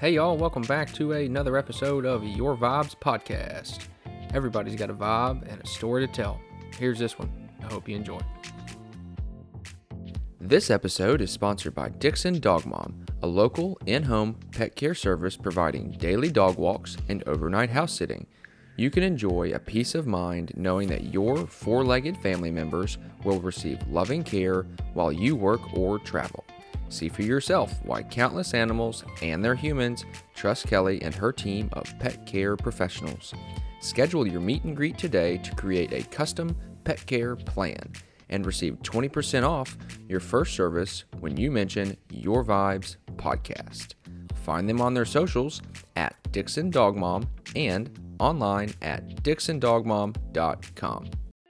Hey y'all, welcome back to another episode of Your Vibes Podcast. Everybody's got a vibe and a story to tell. Here's this one. I hope you enjoy. This episode is sponsored by Dixon Dog Mom, a local in-home pet care service providing daily dog walks and overnight house sitting. You can enjoy a peace of mind knowing that your four-legged family members will receive loving care while you work or travel. See for yourself why countless animals and their humans trust Kelly and her team of pet care professionals. Schedule your meet and greet today to create a custom pet care plan and receive 20% off your first service when you mention Your Vibes Podcast. Find them on their socials at Dixon Dog Mom and online at dixondogmom.com.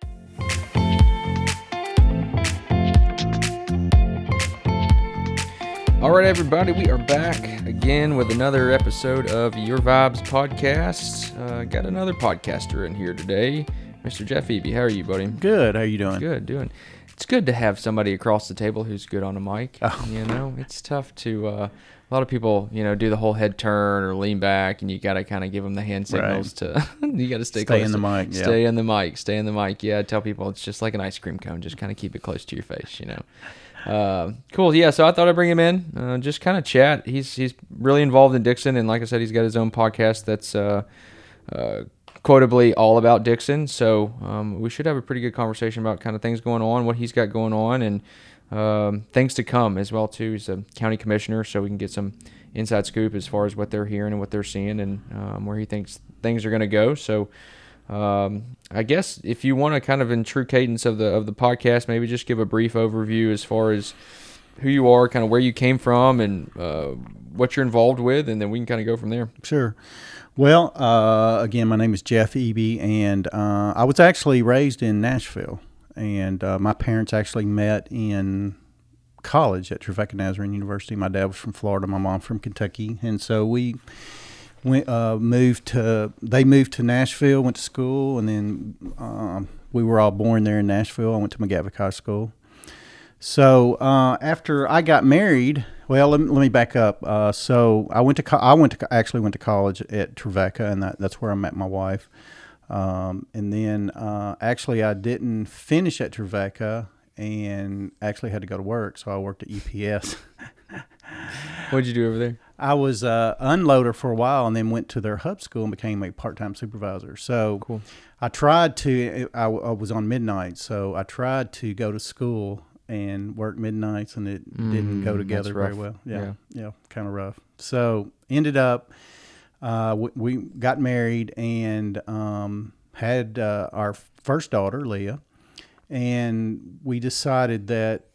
All right, everybody, we are back again with another episode of Your Vibes Podcast. Got another podcaster in here today, Mr. Jeff Eby. How are you, buddy? Good. How are you doing? Good, doing. It's good to have somebody across the table who's good on a mic. Oh. You know, it's tough to. A lot of people, do the whole head turn or lean back, and you got to kind of give them the hand signals to. You got to stay close. Stay in the mic. Yeah. Stay in the mic. Stay in the mic. Yeah, I tell people it's just like an ice cream cone. Just kind of keep it close to your face. Cool. Yeah. So I thought I'd bring him in, just kind of chat. He's really involved in Dixon, and like I said, he's got his own podcast that's quotably all about Dixon. So we should have a pretty good conversation about kind of things going on, what he's got going on, and things to come as well too. He's a county commissioner, so we can get some inside scoop as far as what they're hearing and what they're seeing, and where he thinks things are going to go. So. I guess if you want to kind of in true cadence of the podcast, maybe just give a brief overview as far as who you are, kind of where you came from, and what you're involved with, and then we can kind of go from there. Sure. Well, again, my name is Jeff Eby, and I was actually raised in Nashville, and my parents actually met in college at Trevecca Nazarene University. My dad was from Florida, my mom from Kentucky, and so they moved to Nashville, went to school, and then we were all born there in Nashville. I went to McGavock High School. So after I got married, well, let me back up. So I went to college at Trevecca, and that's where I met my wife. And then actually I didn't finish at Trevecca, and actually had to go to work. So I worked at UPS. What'd you do over there? I was an unloader for a while, and then went to their hub school and became a part-time supervisor. So cool. I tried to, I was on midnight, so I tried to go to school and work midnights, and it didn't go together very well. Yeah, kind of rough. So ended up, we got married and had our first daughter, Leah, and we decided that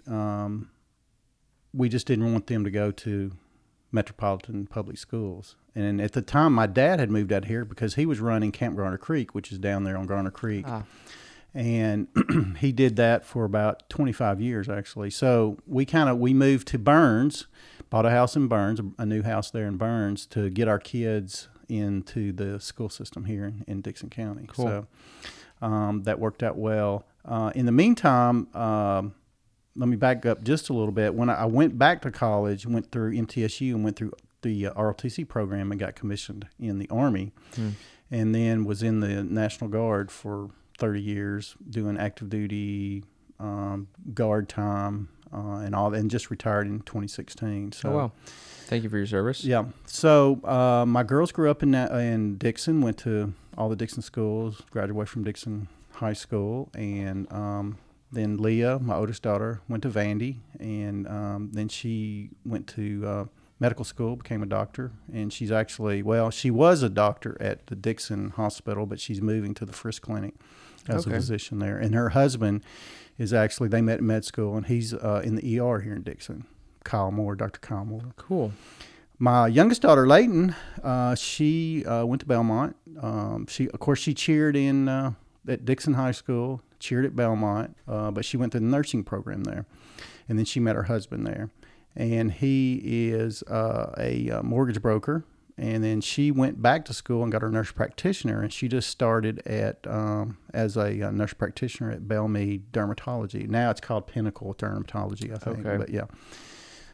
we just didn't want them to go to metropolitan public schools. And at the time, my dad had moved out here because he was running Camp Garner Creek, which is down there on Garner Creek. And he did that for about 25 years, actually. So we moved to Burns, bought a house in Burns, a new house there in Burns, to get our kids into the school system here in Dixon County. Cool. So that worked out well. In the meantime, let me back up just a little bit. When I went back to college, went through MTSU and went through the ROTC program and got commissioned in the Army, and then was in the National Guard for 30 years doing active duty, guard time, and all, and just retired in 2016. So, oh, wow. Thank you for your service. Yeah. So my girls grew up in Dixon, went to all the Dixon schools, graduated from Dixon High School, and then Leah, my oldest daughter, went to Vandy, and then she went to medical school, became a doctor, and she was a doctor at the Dixon Hospital, but she's moving to the Frisk Clinic as a physician there. And her husband is actually, they met in med school, and he's in the ER here in Dixon, Dr. Kyle Moore. Cool. My youngest daughter, Layton, she went to Belmont. She cheered at Dixon High School, cheered at Belmont, but she went to the nursing program there. And then she met her husband there. And he is a mortgage broker. And then she went back to school and got her nurse practitioner. And she just started as a nurse practitioner at Bellmead Dermatology. Now it's called Pinnacle Dermatology, I think. Okay. But yeah.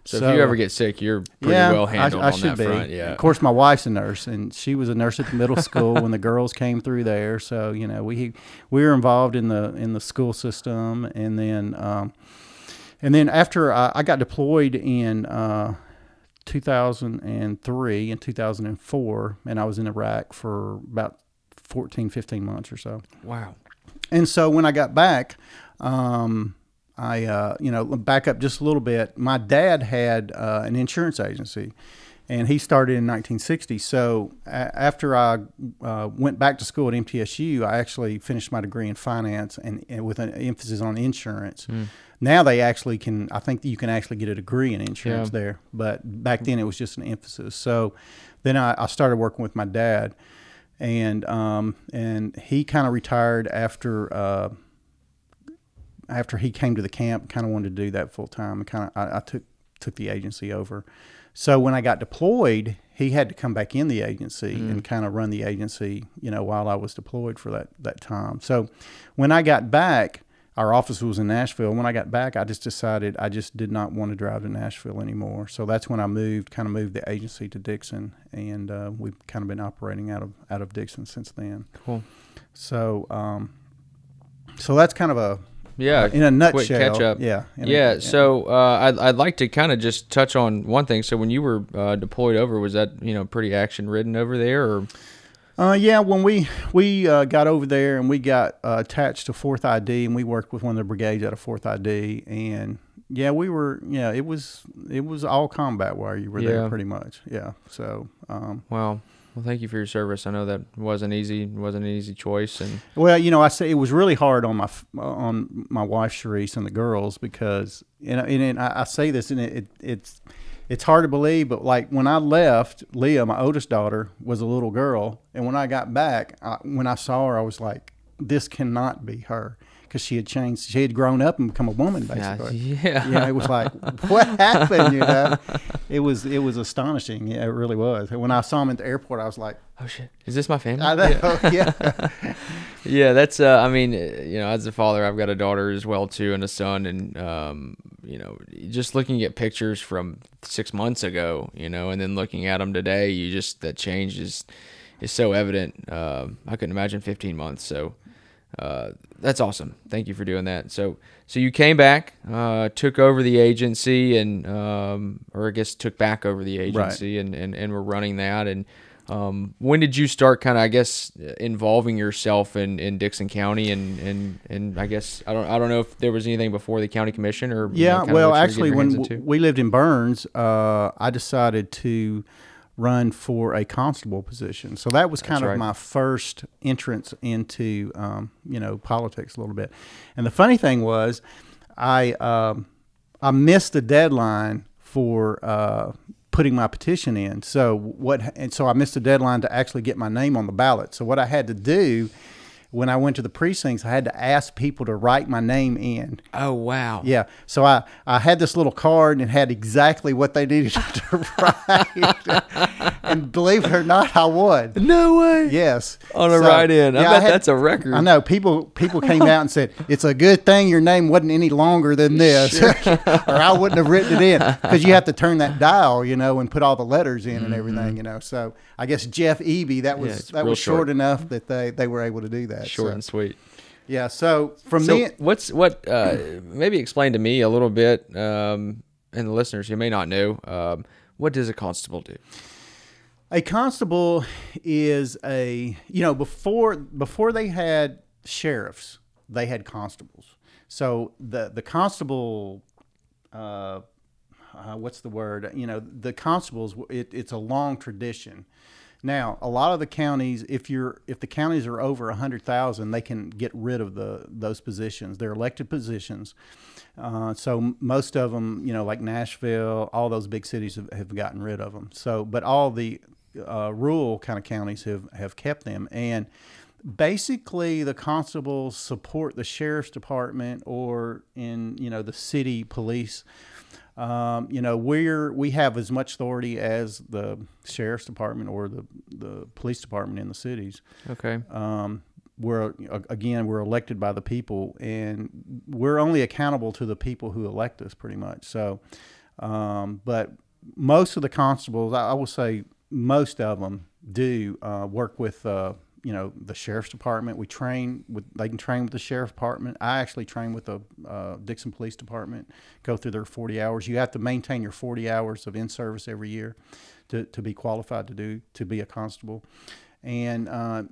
So if you ever get sick, you're pretty well handled on that front. Yeah. Of course, my wife's a nurse, and she was a nurse at the middle school when the girls came through there. So we were involved in the school system, and then after I got deployed in 2003 and 2004, and I was in Iraq for about 14, 15 months or so. Wow. And so when I got back, I back up just a little bit. My dad had an insurance agency, and he started in 1960. So after I went back to school at MTSU, I actually finished my degree in finance and with an emphasis on insurance. Now they actually can, I think you can actually get a degree in insurance there, but back then it was just an emphasis. So then I started working with my dad, and he kind of retired after he came to the camp. Kind of wanted to do that full time, and I took the agency over. So when I got deployed, he had to come back in the agency and kind of run the agency, while I was deployed for that time. So when I got back, our office was in Nashville. When I got back, I just decided I just did not want to drive to Nashville anymore. So that's when I moved the agency to Dixon, and we've kind of been operating out of Dixon since then. Cool. So so that's kind of in a nutshell. Quick catch up. Yeah. So I'd like to kind of just touch on one thing. So when you were deployed over, was that pretty action ridden over there, or? When we got over there and we got attached to 4th ID, and we worked with one of the brigades out of 4th ID, and we were it was all combat while you were there pretty much. Yeah. So Well, thank you for your service. I know that wasn't an easy choice, and I say it was really hard on my wife Sharice and the girls, because and I say this, and it's hard to believe, but like when I left, Leah, my oldest daughter, was a little girl, and when I got back, when I saw her, I was like, this cannot be her, because she had changed. She had grown up and become a woman, basically. Yeah. It was like, what happened? It was astonishing. Yeah, it really was. And when I saw him at the airport, I was like, oh shit, is this my family? I know. Yeah. Yeah, that's as a father, I've got a daughter as well too, and a son, and just looking at pictures from 6 months ago, and then looking at them today, that change is so evident. I couldn't imagine 15 months. So that's awesome. Thank you for doing that. So you came back, took over the agency, and or I guess took back over the agency, right, and were running that. And when did you start kind of, I guess, involving yourself in Dickson County, and I guess I don't know if there was anything before the county commission, or actually when we lived in Burns, I decided to run for a constable position. So that was kind of my first entrance into politics a little bit. And the funny thing was, I missed the deadline for putting my petition in. So I missed the deadline to actually get my name on the ballot. So what I had to do when I went to the precincts, I had to ask people to write my name in. Oh, wow. Yeah. So I had this little card, and it had exactly what they needed to write. And believe it or not, I won. No way. Yes. On a write-in. I bet that's a record. I know. People came out and said, it's a good thing your name wasn't any longer than this. Sure. Or I wouldn't have written it in. Because you have to turn that dial, and put all the letters in and everything, So I guess Jeff Eby, that was short enough that they were able to do that. Short and sweet. Yeah. So maybe explain to me a little bit, and the listeners who may not know, what does a constable do? A constable is before they had sheriffs, they had constables. So the constable, what's the word? The constables, it's a long tradition. Now, a lot of the counties, if the counties are over 100,000, they can get rid of those positions. They're elected positions. So most of them, like Nashville, all those big cities have gotten rid of them. So, but all the rural kind of counties have kept them. And basically, the constables support the sheriff's department, or in the city police. We have as much authority as the sheriff's department or the police department in the cities. Okay. We're elected by the people, and we're only accountable to the people who elect us, pretty much. So, But most of the constables, I will say most of them do work with, the sheriff's department. They can train with the sheriff's department. I actually train with the Dixon Police Department, go through their 40 hours. You have to maintain your 40 hours of in-service every year to be qualified to be a constable. And,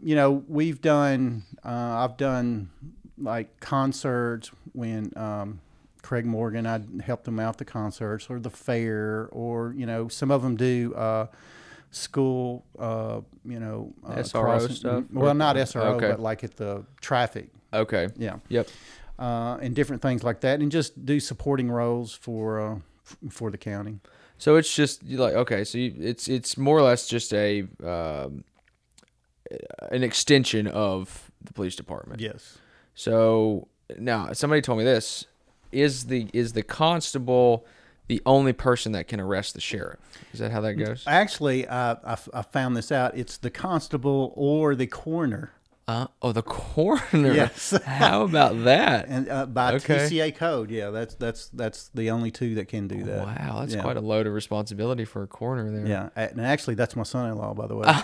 I've done like concerts when, Craig Morgan, I helped them out the concerts or the fair, or, some of them do, school, SRO stuff. Well, not SRO, okay. but like at the traffic. Okay. Yeah. Yep. And different things like that, and just do supporting roles for the county. So it's just like, okay, so it's more or less just an extension of the police department. Yes. So now somebody told me this: is the constable the only person that can arrest the sheriff? Is that how that goes? Actually, I found this out. It's the constable or the coroner. The coroner. Yes. How about that? And by TCA code, yeah, that's the only two that can do that. Wow, that's quite a load of responsibility for a coroner there. Yeah, and actually, that's my son-in-law, by the way.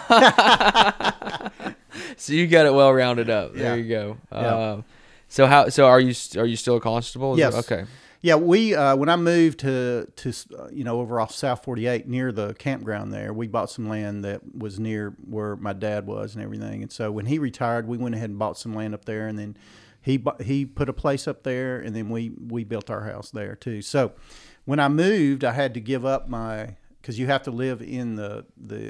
So you got it well rounded up. Yeah. There you go. Yeah. So are you still a constable? Yes. Okay. Yeah, we when I moved to over off South 48 near the campground there, we bought some land that was near where my dad was and everything. And so when he retired, we went ahead and bought some land up there, and then he put a place up there, and then we built our house there too. So when I moved, I had to give up because you have to live in the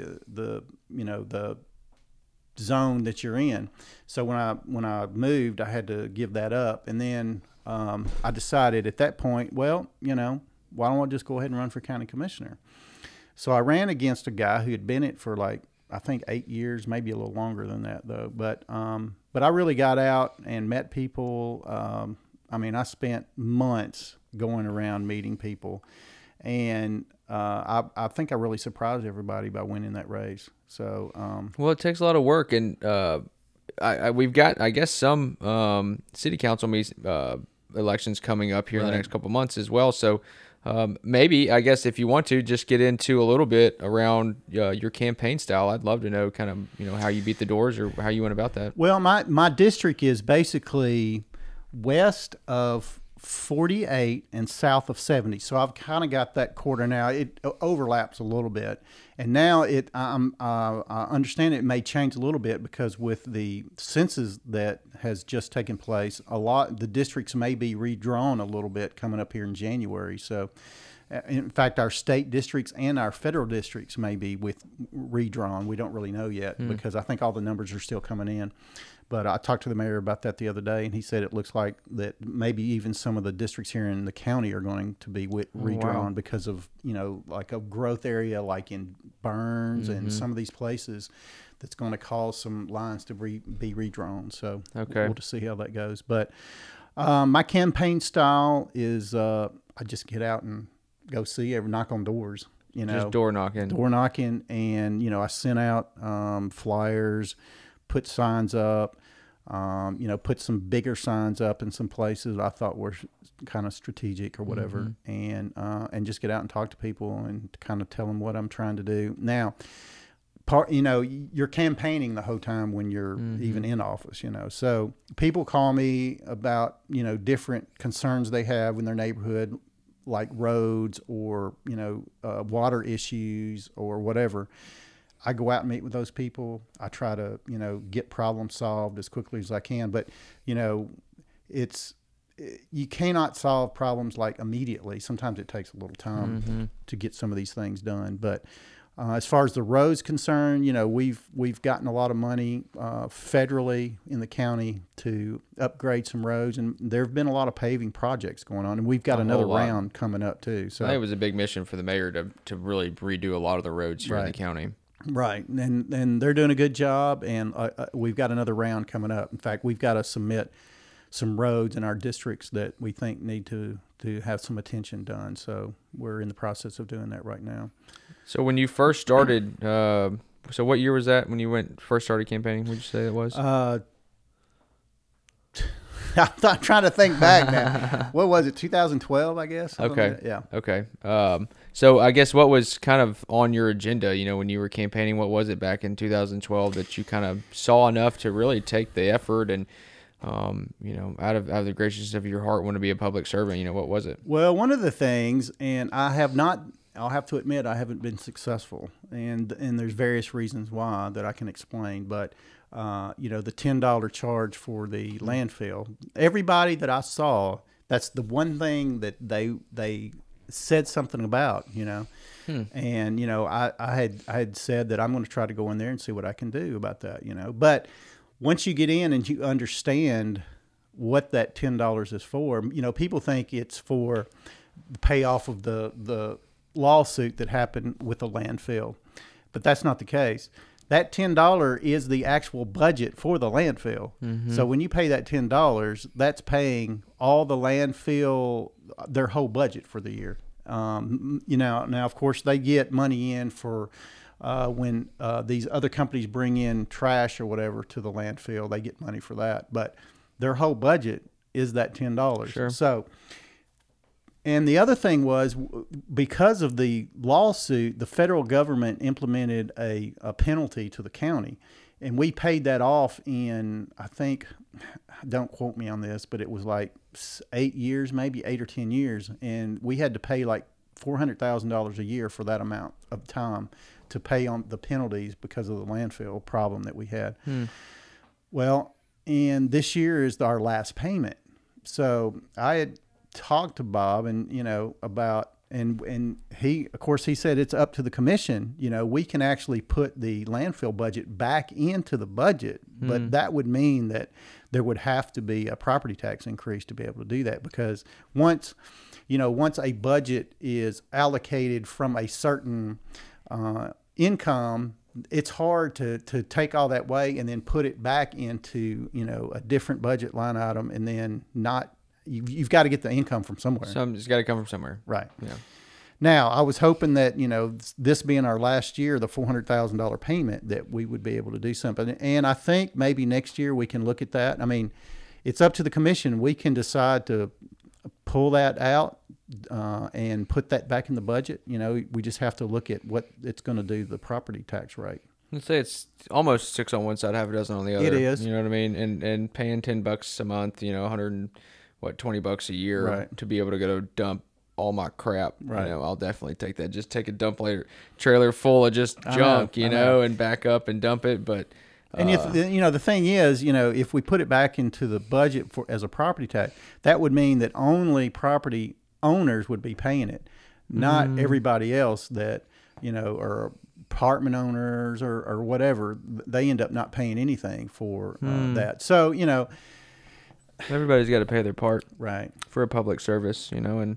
zone that you're in. So when I moved, I had to give that up, and then I decided at that point, well, why don't I just go ahead and run for county commissioner? So I ran against a guy who had been it for like, I think 8 years, maybe a little longer than that though. But I really got out and met people. I spent months going around meeting people, and I think I really surprised everybody by winning that race. So well, it takes a lot of work, and we've got, I guess, some city council elections coming up here in the next couple of months as well. So maybe, I guess, if you want to just get into a little bit around your campaign style, I'd love to know kind of how you beat the doors or how you went about that. Well, my district is basically west of 48 and south of 70. So I've kind of got that quarter now. It overlaps a little bit. And now I understand it may change a little bit because with the census that has just taken place, the districts may be redrawn a little bit coming up here in January. So in fact, our state districts and our federal districts may be redrawn. We don't really know yet because I think all the numbers are still coming in. But I talked to the mayor about that the other day, and he said it looks like that maybe even some of the districts here in the county are going to be redrawn because of, like a growth area like in Burns and some of these places that's going to cause some lines to be redrawn. So we'll just see how that goes. But my campaign style is I just get out and go knock on doors. Just door knocking. And, I sent out flyers, put signs up, put some bigger signs up in some places I thought were kind of strategic or whatever, and just get out and talk to people and kind of tell them what I'm trying to do. Now, you're campaigning the whole time when you're even in office, So people call me about, different concerns they have in their neighborhood, like roads or, water issues or whatever. I go out and meet with those people. I try to, get problems solved as quickly as I can. But, you cannot solve problems like immediately. Sometimes it takes a little time to get some of these things done. But as far as the roads concerned, we've gotten a lot of money federally in the county to upgrade some roads, and there have been a lot of paving projects going on, and we've got another round coming up too. So I think it was a big mission for the mayor to really redo a lot of the roads here in the county. Right, and they're doing a good job, and we've got another round coming up. In fact, we've got to submit some roads in our districts that we think need to have some attention done. So we're in the process of doing that right now. So when you first started, so what year was that when you first started campaigning? Would you say it was? I'm trying to think back now. What was it? 2012, I guess. Okay. Like yeah. Okay. So I guess what was kind of on your agenda, when you were campaigning, what was it back in 2012 that you kind of saw enough to really take the effort and, out of the graciousness of your heart, want to be a public servant? What was it? Well, one of the things, and I'll have to admit, I haven't been successful, and there's various reasons why that I can explain. But the $10 charge for the landfill. Everybody that I saw, that's the one thing that they said something about. And I had said that I'm going to try to go in there and see what I can do about that. But once you get in and you understand what that $10 is for, people think it's for the payoff of the lawsuit that happened with the landfill, but that's not the case. That $10 is the actual budget for the landfill. Mm-hmm. So when you pay that $10, that's paying all the landfill, their whole budget for the year. Now of course they get money in for when these other companies bring in trash or whatever to the landfill, they get money for that. But their whole budget is that $10. Sure. So, and the other thing was, because of the lawsuit, the federal government implemented a penalty to the county, and we paid that off in, I think, don't quote me on this, but it was like 8 years, maybe 8 or 10 years, and we had to pay like $400,000 a year for that amount of time to pay on the penalties because of the landfill problem that we had. Well, and this year is our last payment. So I had talked to Bob and, about, and he, of course, he said it's up to the commission. We can actually put the landfill budget back into the budget, but that would mean that there would have to be a property tax increase to be able to do that, because once a budget is allocated from a certain income, it's hard to take all that way and then put it back into, a different budget line item, and then you've got to get the income from somewhere. It's got to come from somewhere. Right. Yeah. Now, I was hoping that, this being our last year, the $400,000 payment, that we would be able to do something. And I think maybe next year we can look at that. I mean, it's up to the commission. We can decide to pull that out and put that back in the budget. We just have to look at what it's going to do to the property tax rate. Let's say it's almost 6 on one side, half a dozen on the other. It is. You know what I mean? And paying $10 a month, $20 a year, right, to be able to go dump all my crap. Right. I'll definitely take that. Just take a dump later, trailer full of just junk, and back up and dump it. But and if the thing is, if we put it back into the budget as a property tax, that would mean that only property owners would be paying it, not everybody else that are apartment owners or whatever. They end up not paying anything for that. So everybody's got to pay their part, right, for a public service, and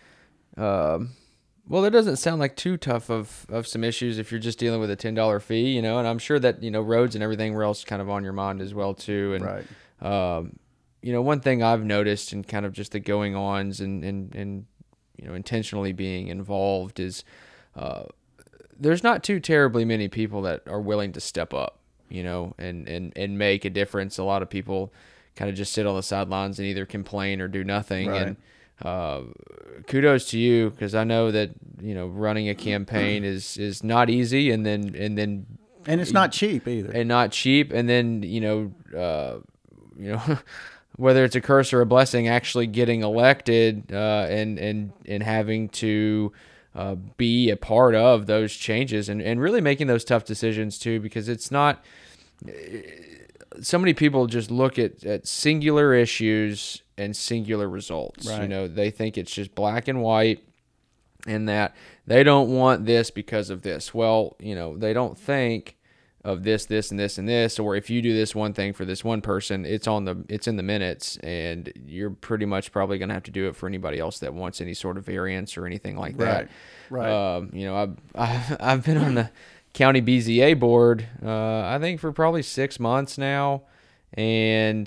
well, it doesn't sound like too tough of some issues if you're just dealing with a $10 fee, and I'm sure that roads and everything else kind of on your mind as well too. And right. One thing I've noticed and kind of just the going ons and intentionally being involved is there's not too terribly many people that are willing to step up, and make a difference. A lot of people kind of just sit on the sidelines and either complain or do nothing. Right. And kudos to you, because I know that running a campaign is not easy, and it's not cheap either. And then whether it's a curse or a blessing, actually getting elected and having to be a part of those changes and really making those tough decisions too, because it's not. So many people just look at singular issues and singular results. Right. They think it's just black and white, and that they don't want this because of this. Well, they don't think of this, and this, and this, or if you do this one thing for this one person, it's in the minutes, and you're pretty much probably going to have to do it for anybody else that wants any sort of variance or anything like that. Right. I've been on the county BZA board, I think for probably 6 months now, and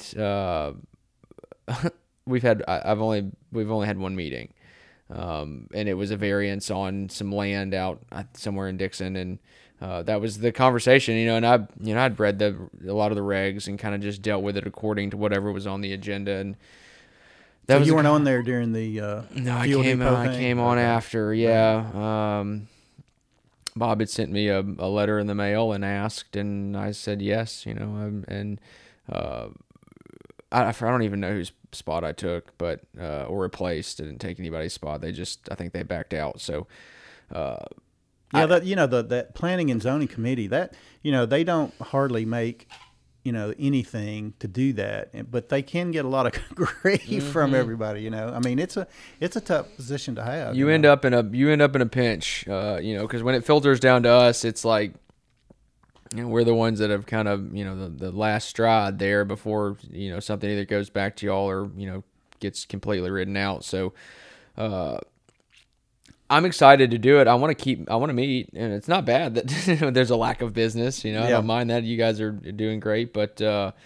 we've only had one meeting, and it was a variance on some land out somewhere in Dixon, and that was the conversation, and I'd read a lot of the regs and kind of just dealt with it according to whatever was on the agenda. And that so you weren't on there during the no, I came on after. Yeah. Bob had sent me a letter in the mail and asked, and I said yes, I don't even know whose spot I took, but or replaced. I didn't take anybody's spot. I think they backed out. So that planning and zoning committee, that they don't hardly make anything to do that, but they can get a lot of grief from everybody. I mean, it's a tough position to have. You end up in a pinch, because when it filters down to us, it's like we're the ones that have kind of the last stride there before something either goes back to y'all or gets completely written out. So I'm excited to do it. I want to meet, and it's not bad that there's a lack of business. I don't mind that. You guys are doing great, but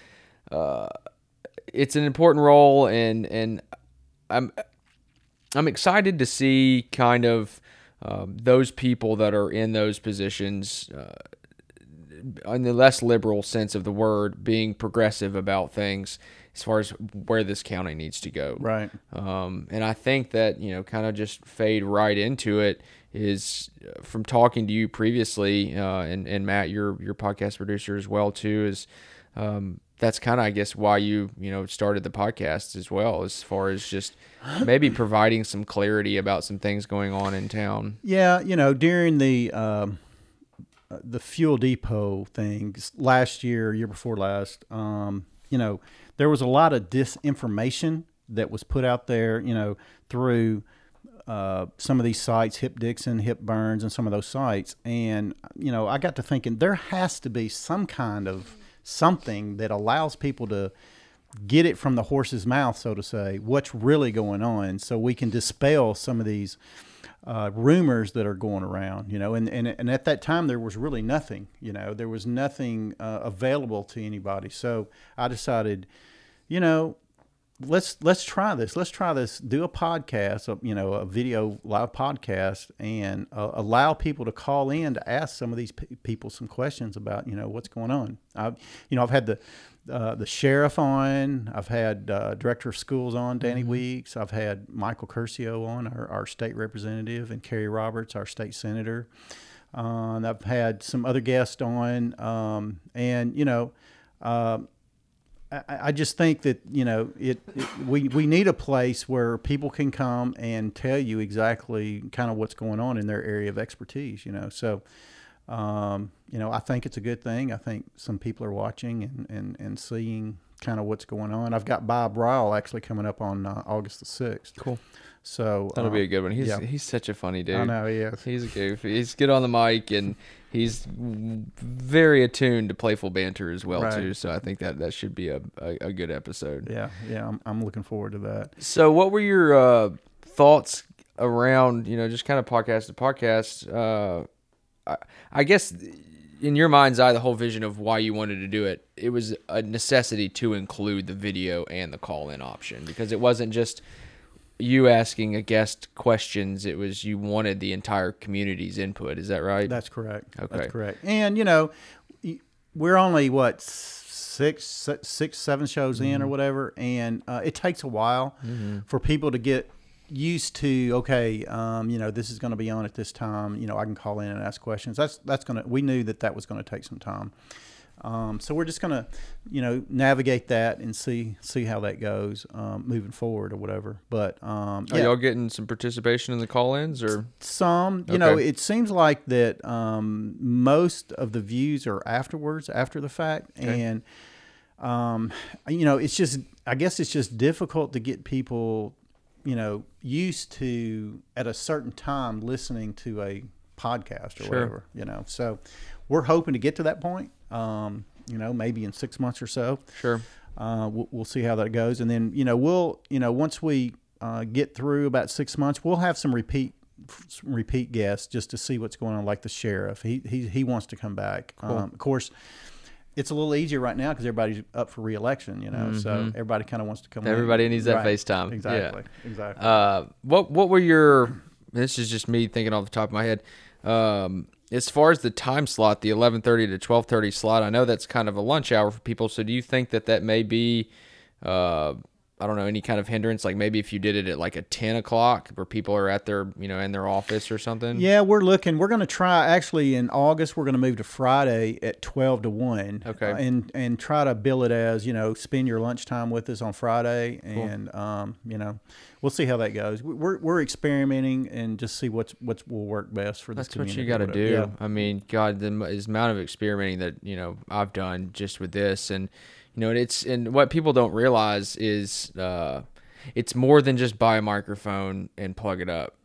it's an important role, and I'm excited to see kind of those people that are in those positions, in the less liberal sense of the word, being progressive about things as far as where this county needs to go. Right. And I think that, kind of just fade right into it is from talking to you previously, and Matt, your podcast producer as well too, is that's kind of, I guess, why you started the podcast as well, as far as just maybe providing some clarity about some things going on in town. Yeah. During the fuel depot things last year before last, there was a lot of disinformation that was put out there, through some of these sites, Hip Dixon, Hip Burns, and some of those sites. And, I got to thinking there has to be some kind of something that allows people to get it from the horse's mouth, so to say, what's really going on, so we can dispel some of these rumors that are going around, and at that time there was really nothing, there was nothing available to anybody. So I decided, let's try this. Let's try this. Do a podcast, a video live podcast, and allow people to call in to ask some of these people some questions about, what's going on. I've had the sheriff on. I've had director of schools on, Danny Weeks. I've had Michael Curcio on, our state representative, and Kerry Roberts, our state senator. I've had some other guests on, and I just think that we need a place where people can come and tell you exactly kind of what's going on in their area of expertise. So. I think it's a good thing. I think some people are watching and seeing kind of what's going on. I've got Bob Ryle actually coming up on August the 6th. Cool. So that'll be a good one. He's such a funny dude. I know he is. He's a goof. He's good on the mic, and he's very attuned to playful banter as well too. So I think that should be a good episode. Yeah. I'm looking forward to that. So what were your thoughts around just kind of podcast to podcast? I guess in your mind's eye, the whole vision of why you wanted to do it, it was a necessity to include the video and the call-in option, because it wasn't just you asking a guest questions. It was you wanted the entire community's input. Is that right? That's correct. Okay. That's correct. And, we're only, 6, 7 shows in or whatever, and it takes a while for people to get used to, okay, this is going to be on at this time. I can call in and ask questions. We knew that was going to take some time. So we're just going to, navigate that and see how that goes moving forward or whatever. But are y'all getting some participation in the call-ins or some? It seems like that most of the views are after the fact, and it's just, I guess it's just difficult to get people used to at a certain time listening to a podcast or whatever, so we're hoping to get to that point, maybe in 6 months or so. Sure. We'll see how that goes. And then, we'll, once we get through about 6 months, we'll have some repeat guests just to see what's going on. Like the sheriff, he wants to come back. Cool. Of course, it's a little easier right now because everybody's up for re-election, so everybody kind of wants to come. Everybody needs that FaceTime. Exactly. Yeah. Exactly. What were your? This is just me thinking off the top of my head. as far as the time slot, the 11:30 to 12:30 slot, I know that's kind of a lunch hour for people. So do you think that may be, I don't know, any kind of hindrance? Like maybe if you did it at like a 10 o'clock where people are at their, in their office or something? Yeah, we're going to try, actually in August, we're going to move to Friday at 12 to 1. Okay. And try to bill it as, spend your lunchtime with us on Friday. Cool. And, we'll see how that goes. We're experimenting and just see what will work best for this community. That's what you got to do. Yeah. I mean, God, the amount of experimenting that, I've done just with this, and, and what people don't realize is it's more than just buy a microphone and plug it up.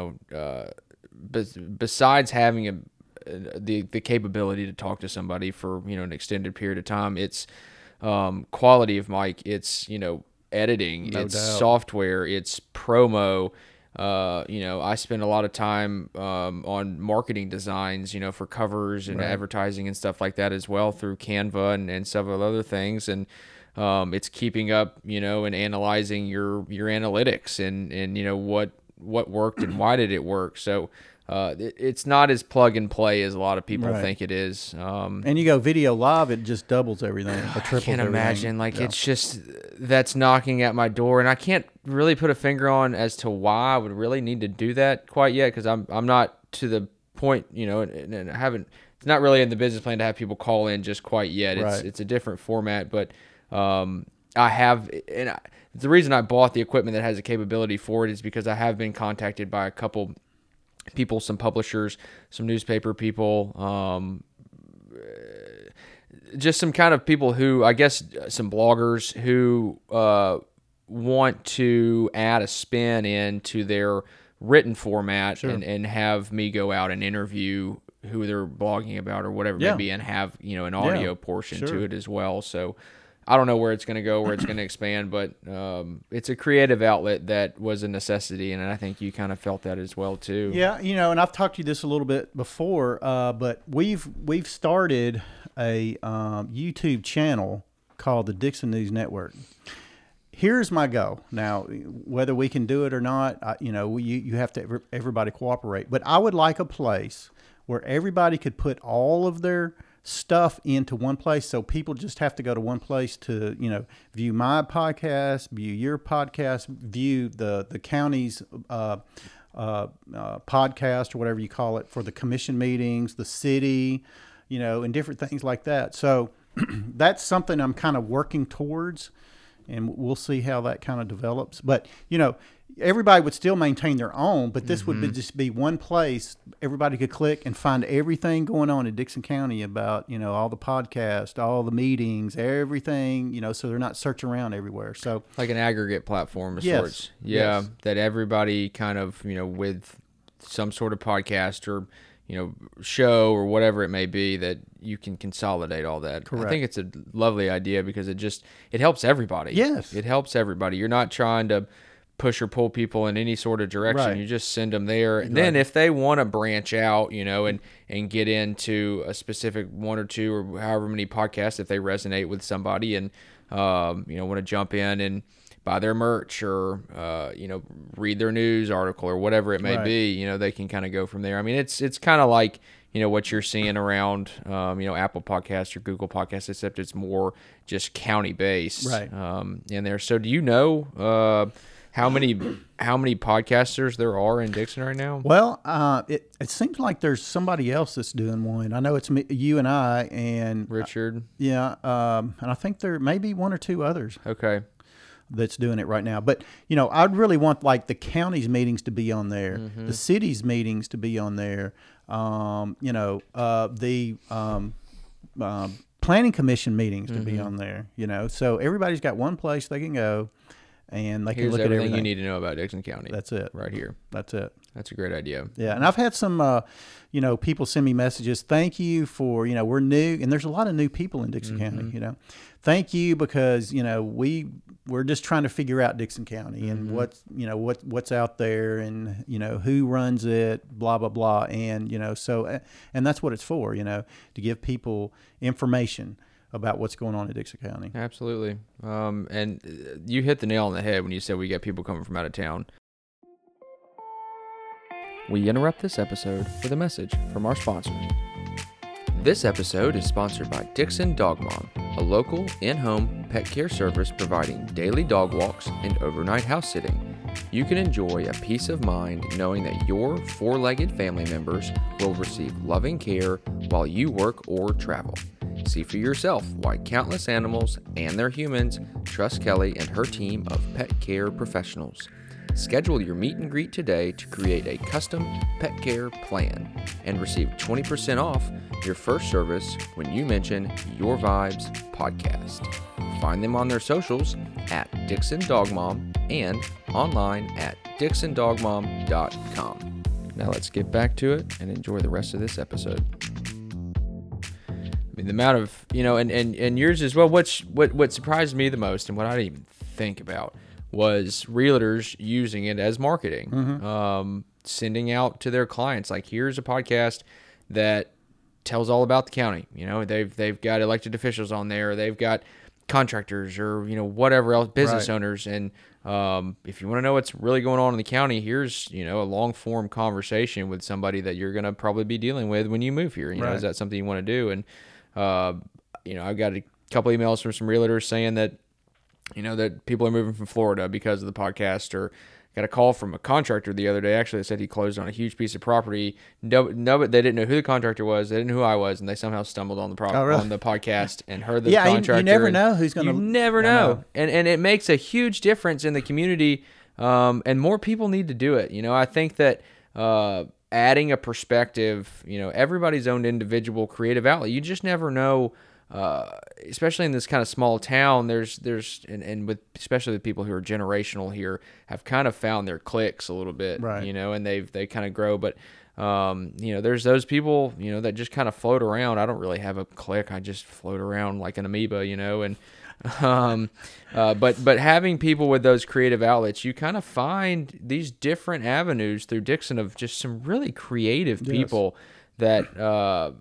Besides having the capability to talk to somebody for an extended period of time, it's quality of mic, it's editing, no it's doubt. software, it's promo. I spend a lot of time on marketing designs, for covers and advertising and stuff like that as well through Canva and several other things. And it's keeping up, and analyzing your analytics and what worked and why did it work. So it's not as plug and play as a lot of people think it is. And you go video live, it just doubles everything. It triples I can't imagine. everything. It's just that's knocking at my door, and I can't really put a finger on as to why I would really need to do that quite yet, because I'm not to the point, and I haven't. It's not really in the business plan to have people call in just quite yet. It's a different format, but I have, and the reason I bought the equipment that has the capability for it is because I have been contacted by a couple people, some publishers, some newspaper people, just some kind of people who, I guess, some bloggers who want to add a spin into their written format. Sure. and have me go out and interview who they're blogging about or whatever it may be, and have an audio portion to it as well. So I don't know where it's going to go, where it's going to expand, but it's a creative outlet that was a necessity, and I think you kind of felt that as well too. Yeah, and I've talked to you this a little bit before, but we've started a YouTube channel called the Dixon News Network. Here's my goal. Now, whether we can do it or not, you have to everybody cooperate. But I would like a place where everybody could put all of their stuff into one place, so people just have to go to one place to view my podcast, view your podcast, view the county's podcast or whatever you call it for the commission meetings, the city, and different things like that. So that's something I'm kind of working towards, and we'll see how that kind of develops. But everybody would still maintain their own, but this would just be one place everybody could click and find everything going on in Dixon County about, all the podcasts, all the meetings, everything, so they're not searching around everywhere. So like an aggregate platform of sorts. Yeah. Yes. That everybody kind of, with some sort of podcast or, show or whatever it may be, that you can consolidate all that. Correct. I think it's a lovely idea because it helps everybody. Yes. It helps everybody. You're not trying to push or pull people in any sort of direction. Right. You just send them there. And then if they want to branch out, and get into a specific one or two or however many podcasts, if they resonate with somebody and, want to jump in and buy their merch or, read their news article or whatever it may be, they can kind of go from there. I mean, it's kind of like, what you're seeing around, Apple Podcasts or Google Podcasts, except it's more just county based in there. So do you know, how many podcasters there are in Dixon right now? Well, it seems like there's somebody else that's doing one. I know it's you and I and Richard. And I think there may be one or two others. Okay. That's doing it right now. But, I'd really want like the county's meetings to be on there, the city's meetings to be on there, the planning commission meetings to be on there, So everybody's got one place they can go. And they can look at everything you need to know about Dixon County. That's it. Right here. That's it. That's a great idea. Yeah, and I've had some, people send me messages. Thank you for, we're new, and there's a lot of new people in Dixon County. Thank you because we're just trying to figure out Dixon County and what's out there and who runs it, blah blah blah, and so and that's what it's for, to give people information about what's going on in Dixon County. Absolutely. And you hit the nail on the head when you said we get people coming from out of town. we interrupt this episode with a message from our sponsor. This episode is sponsored by Dixon Dog Mom, a local in-home pet care service providing daily dog walks and overnight house sitting. You can enjoy a peace of mind knowing that your four-legged family members will receive loving care while you work or travel. See for yourself why countless animals and their humans trust Kelly and her team of pet care professionals. Schedule your meet and greet today to create a custom pet care plan and receive 20% off your first service when you mention Your Vibes podcast. Find them on their socials at Dixon Dog Mom and online at dixondogmom.com. Now let's get back to it and enjoy the rest of this episode. I mean, the amount of, and yours as well, what surprised me the most and what I didn't even think about was realtors using it as marketing, sending out to their clients, like, here's a podcast that tells all about the county. They've got elected officials on there, they've got contractors or, whatever else, business owners. And if you want to know what's really going on in the county, here's, a long form conversation with somebody that you're going to probably be dealing with when you move here. Is that something you want to do? And, I've got a couple emails from some realtors saying that, that people are moving from Florida because of the podcast, or got a call from a contractor the other day, actually, that said he closed on a huge piece of property. No, but they didn't know who the contractor was. They didn't know who I was, and they somehow stumbled on the on the podcast and heard the contractor. You never know who's going to. You never know. And it makes a huge difference in the community, and more people need to do it. I think that adding a perspective, everybody's own individual creative outlet. You just never know. Especially in this kind of small town, there's and with especially the people who are generational here have kind of found their cliques a little bit, right? And they kind of grow, but there's those people, that just kind of float around. I don't really have a clique. I just float around like an amoeba, and but having people with those creative outlets, you kind of find these different avenues through Dixon of just some really creative people that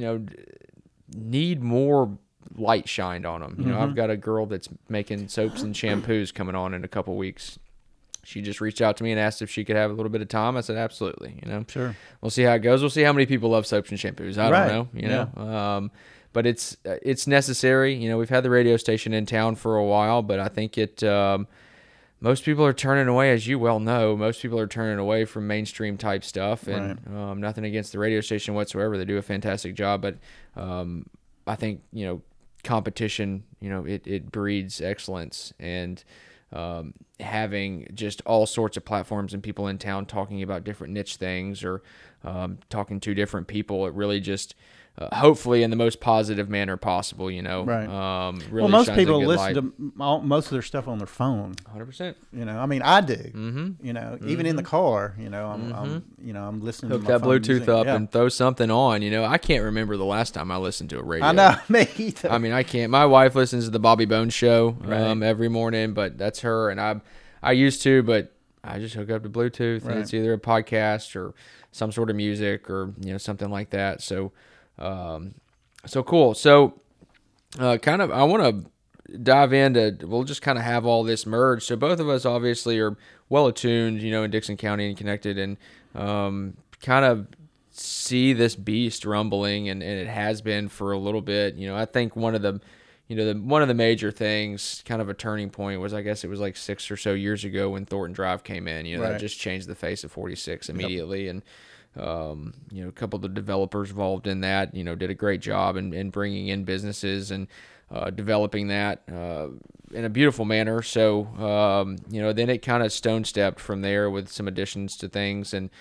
need more light shined on them. I've got a girl that's making soaps and shampoos coming on in a couple weeks. She just reached out to me and asked if she could have a little bit of time. I said, absolutely. Sure. We'll see how it goes. We'll see how many people love soaps and shampoos. I don't know, but it's necessary. We've had the radio station in town for a while, but I think most people are turning away, as you well know. Most people are turning away from mainstream type stuff, and nothing against the radio station whatsoever. They do a fantastic job, but I think competition, it breeds excellence, and having just all sorts of platforms and people in town talking about different niche things, or talking to different people, it really just hopefully in the most positive manner possible, Right. Really most people listen to most of their stuff on their phone. 100%. I do. Mm-hmm. Even in the car, I'm listening. Hook to my that phone Bluetooth music. up and throw something on. I can't remember the last time I listened to a radio. I know, me either. I mean, I can't. My wife listens to the Bobby Bones show every morning, but that's her, and I used to, but I just hook up to Bluetooth, and it's either a podcast or some sort of music or something like that. So. So cool. So, I want to dive into, we'll just kind of have all this merged. So both of us obviously are well attuned, in Dixon County and connected, and, kind of see this beast rumbling, and it has been for a little bit. I think one of the major things, kind of a turning point, was, I guess it was like 6 or so years ago when Thornton Drive came in, that just changed the face of 46 immediately. Yep. And, a couple of the developers involved in that, did a great job in bringing in businesses and developing that in a beautiful manner. So, then it kind of stone stepped from there with some additions to things, and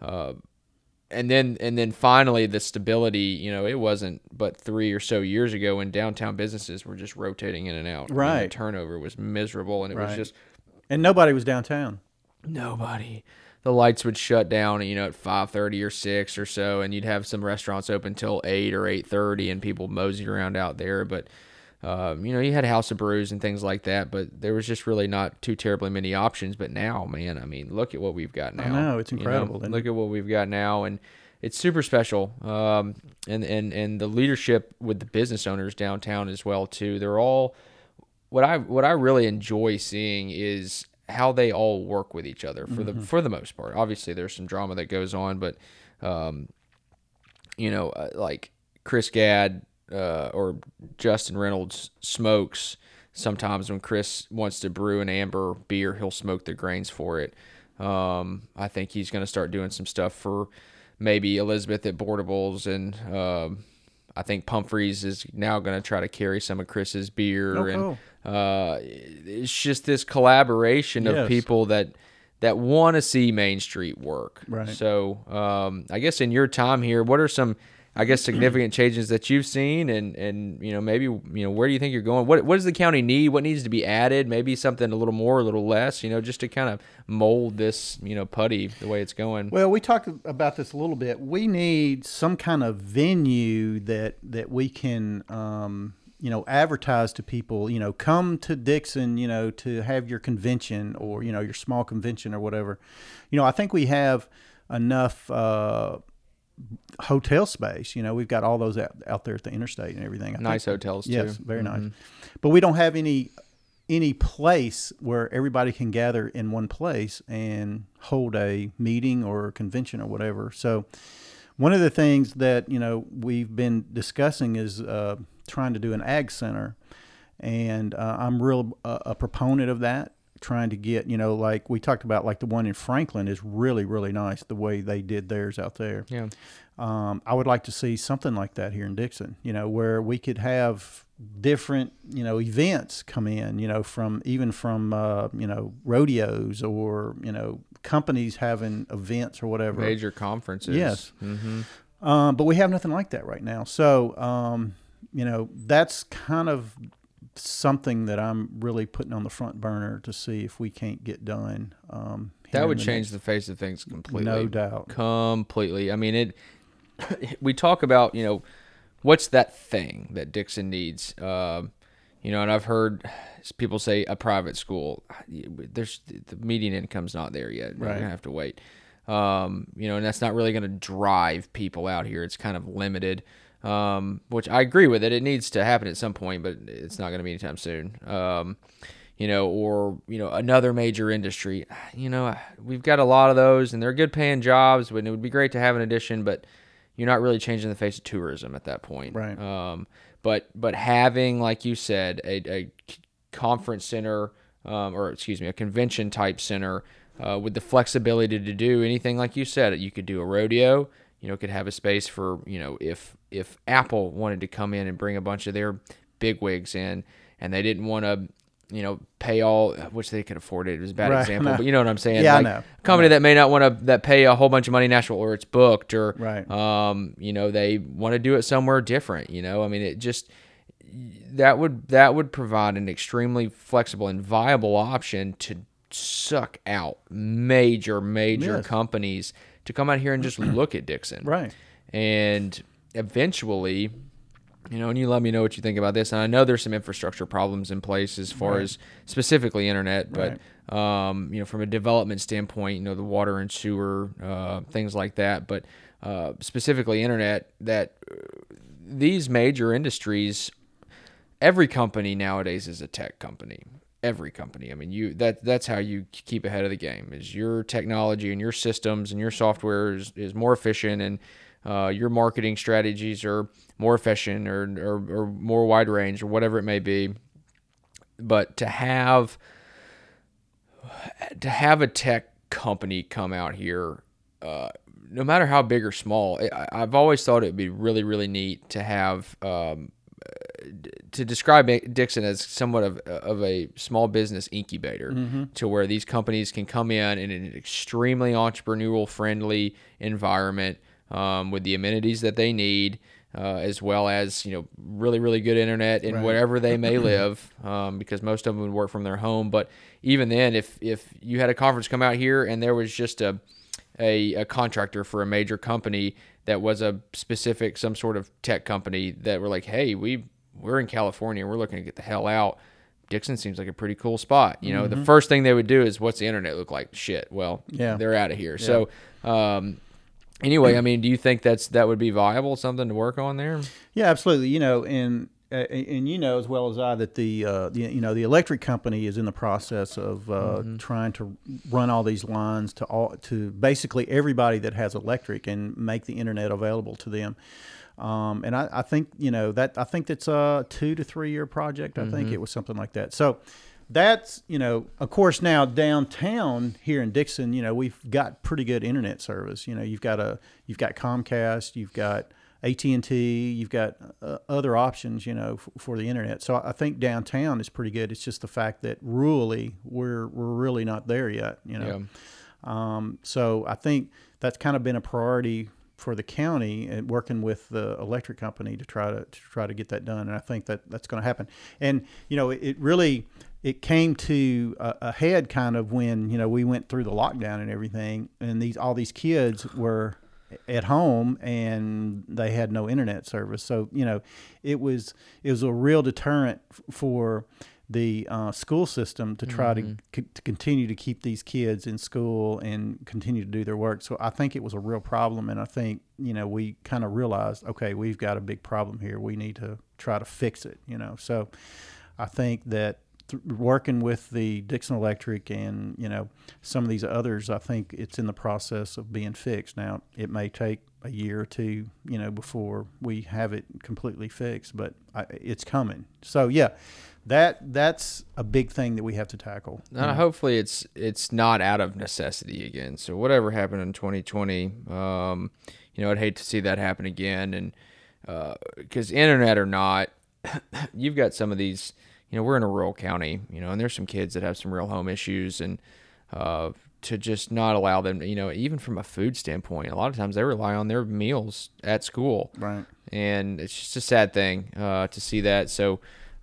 then finally the stability. It wasn't but 3 or so years ago when downtown businesses were just rotating in and out. Right, the turnover was miserable, and it was just, and nobody was downtown. Nobody. The lights would shut down, at 5:30 or 6 or so, and you'd have some restaurants open till 8 or 8:30, and people mosey around out there. But, you had House of Brews and things like that, but there was just really not too terribly many options. But now, man, I mean, look at what we've got now. I know, it's incredible. Look at what we've got now, and it's super special. And the leadership with the business owners downtown as well too. They're all, what I really enjoy seeing is how they all work with each other for the most part. Obviously, there's some drama that goes on, but like Chris Gadd or Justin Reynolds smokes. Sometimes when Chris wants to brew an amber beer, he'll smoke the grains for it. I think he's going to start doing some stuff for maybe Elizabeth at Boardables, and I think Pumphrey's is now going to try to carry some of Chris's beer. Oh, cool. It's just this collaboration of people that want to see Main Street work. Right. So I guess in your time here, what are some, I guess, significant changes that you've seen, and maybe where do you think you're going? What does the county need? What needs to be added? Maybe something a little more, a little less, just to kind of mold this Putty the way it's going. Well, we talked about this a little bit. We need some kind of venue that we can advertise to people, come to Dixon, to have your convention or your small convention or whatever. I think we have enough hotel space. We've got all those out there at the interstate and everything. Nice hotels too. Yes, very nice. But we don't have any place where everybody can gather in one place and hold a meeting or a convention or whatever. So one of the things that we've been discussing is trying to do an ag center, and I'm real a proponent of that. Trying to get, like we talked about, like the one in Franklin is really, really nice, the way they did theirs out there. Yeah. I would like to see something like that here in Dixon, where we could have different, events come in, from rodeos or, companies having events or whatever. Major conferences. Yes. Mm-hmm. But we have nothing like that right now. So, that's kind of something that I'm really putting on the front burner to see if we can't get done. That would change the face of things completely. No doubt. Completely. I mean, we talk about, what's that thing that Dixon needs? And I've heard people say a private school. The median income's not there yet. Right. We're going to have to wait. And that's not really going to drive people out here. It's kind of limited. Which I agree with it. It needs to happen at some point, but it's not going to be anytime soon. Or another major industry. We've got a lot of those, and they're good paying jobs. And it would be great to have an addition, but you're not really changing the face of tourism at that point. Right. But having, like you said, a conference center, a convention type center, with the flexibility to do anything, like you said, you could do a rodeo. Could have a space for, if Apple wanted to come in and bring a bunch of their bigwigs in, and they didn't want to, pay all, which they could afford it. It was a bad example, but you know what I'm saying? Yeah, like, I know. A company that may not want to pay a whole bunch of money national, or it's booked, or, right. They want to do it somewhere different. I mean, it just, that would provide an extremely flexible and viable option to suck out major Yes. companies to come out here and just look at Dixon. Right. And eventually, and you let me know what you think about this. And I know there's some infrastructure problems in place as far as specifically internet, but, from a development standpoint, the water and sewer, things like that. But specifically internet, that these major industries, every company nowadays is a tech company. Every company. I mean, that's how you keep ahead of the game, is your technology and your systems and your software is more efficient, and your marketing strategies are more efficient or more wide range, or whatever it may be. But to have a tech company come out here, no matter how big or small, I've always thought it would be really, really neat to have, to describe Dixon as somewhat of a small business incubator, to where these companies can come in an extremely entrepreneurial friendly environment, with the amenities that they need, as well as, really, really good internet in wherever they may live, because most of them would work from their home. But even then, if you had a conference come out here and there was just a contractor for a major company that was some sort of tech company that were like, hey, we're in California, we're looking to get the hell out. Dixon seems like a pretty cool spot. The first thing they would do is, what's the internet look like? Shit. Well, they're out of here. Yeah. So, anyway, I mean, do you think that would be viable, something to work on there? Yeah, absolutely. And and you know as well as I that the electric company is in the process of trying to run all these lines to basically everybody that has electric and make the internet available to them. And I think I think that's a 2 to 3 year project. I think it was something like that. So that's of course now downtown here in Dixon, we've got pretty good internet service. You've got Comcast, you've got AT&T, you've got other options, for the internet. So I think downtown is pretty good. It's just the fact that rurally we're really not there yet, Yeah. So I think that's kind of been a priority for the county and working with the electric company to try to get that done. And I think that's going to happen. And it came to a head kind of when we went through the lockdown and everything, and all these kids were at home and they had no internet service. So it was a real deterrent for the school system to try to continue to keep these kids in school and continue to do their work. So I think it was a real problem, and I think we kind of realized, okay, we've got a big problem here. We need to try to fix it. So I think that working with the Dixon Electric and some of these others, I think it's in the process of being fixed. Now it may take a year or two before we have it completely fixed, but it's coming. So yeah, that's a big thing that we have to tackle. Hopefully it's not out of necessity again. So whatever happened in 2020, I'd hate to see that happen again. And because internet or not, you've got some of these. We're in a rural county, and there's some kids that have some real home issues, and to just not allow them, even from a food standpoint, a lot of times they rely on their meals at school. Right. And it's just a sad thing to see that. So,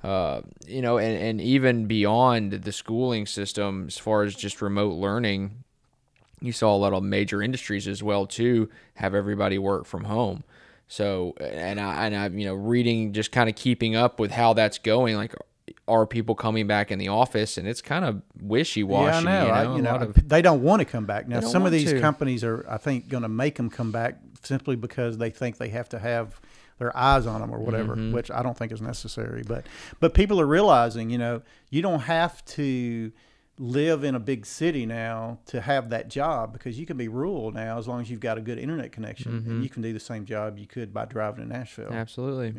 and even beyond the schooling system, as far as just remote learning, you saw a lot of major industries as well, too, have everybody work from home. So, and I reading, just kind of keeping up with how that's going, like, are people coming back in the office? And it's kind of wishy-washy. Yeah, I know. They don't want to come back. Now, some of these companies are, I think, going to make them come back simply because they think they have to have their eyes on them or whatever, which I don't think is necessary. But people are realizing, you don't have to live in a big city now to have that job, because you can be rural now as long as you've got a good internet connection, and you can do the same job you could by driving to Nashville. Absolutely.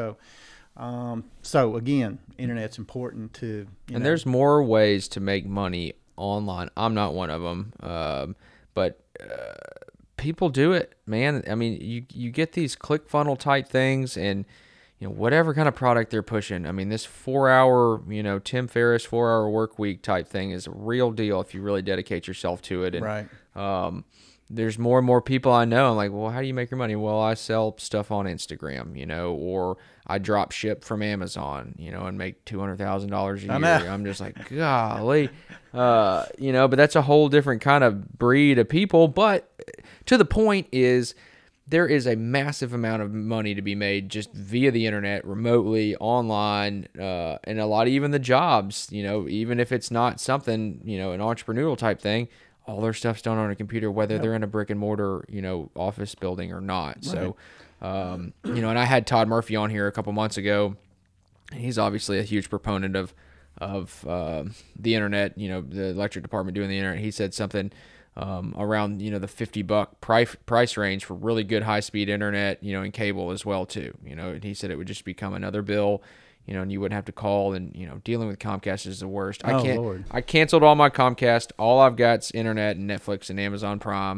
So again, internet's important to. There's more ways to make money online. I'm not one of them, but people do it, man. I mean, you get these ClickFunnels type things, and whatever kind of product they're pushing. I mean, this 4-hour, Tim Ferriss 4-hour work week type thing is a real deal if you really dedicate yourself to it. And, right. There's more and more people I know. I'm like, well, how do you make your money? Well, I sell stuff on Instagram, or I drop ship from Amazon, and make $200,000 a year. I'm just like, golly, but that's a whole different kind of breed of people. But to the point is, there is a massive amount of money to be made just via the internet, remotely, online, and a lot of even the jobs, even if it's not something, an entrepreneurial type thing, all their stuff's done on a computer, whether they're in a brick and mortar, office building or not. Right. So, and I had Todd Murphy on here a couple months ago, and he's obviously a huge proponent of the internet, the electric department doing the internet. He said something around, the $50 price range for really good high-speed internet, and cable as well, too. And he said it would just become another bill, and you wouldn't have to call, and, dealing with Comcast is the worst. Lord. I canceled all my Comcast. All I've got's internet and Netflix and Amazon Prime.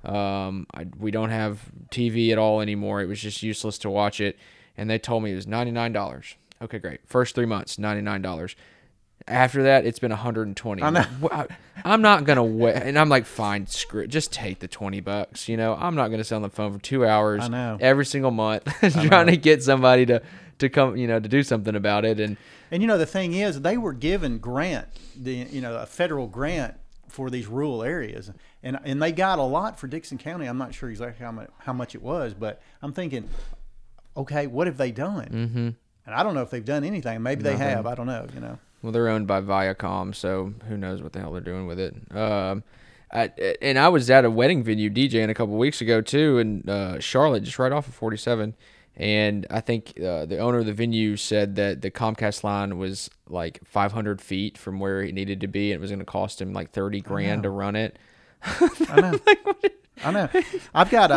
We don't have TV at all anymore. It was just useless to watch it. And they told me it was $99. Okay, great. First 3 months, $99. After that, it's been $120. I'm not going to wait. And I'm like, fine, screw it. Just take the $20. I'm not going to sit on the phone for 2 hours every single month trying to get somebody to come, to do something about it. And the thing is, they were given a federal grant for these rural areas, and they got a lot for Dixon County. I'm not sure exactly how much it was, but I'm thinking, okay, what have they done? Mm-hmm. And I don't know if they've done anything. Maybe they have. I don't know. Well, they're owned by Viacom, so who knows what the hell they're doing with it. I was at a wedding venue DJing a couple weeks ago too, in Charlotte, just right off of 47. And I think the owner of the venue said that the Comcast line was like 500 feet from where it needed to be. And it was going to cost him like 30 grand to run it. I know. I know. I've got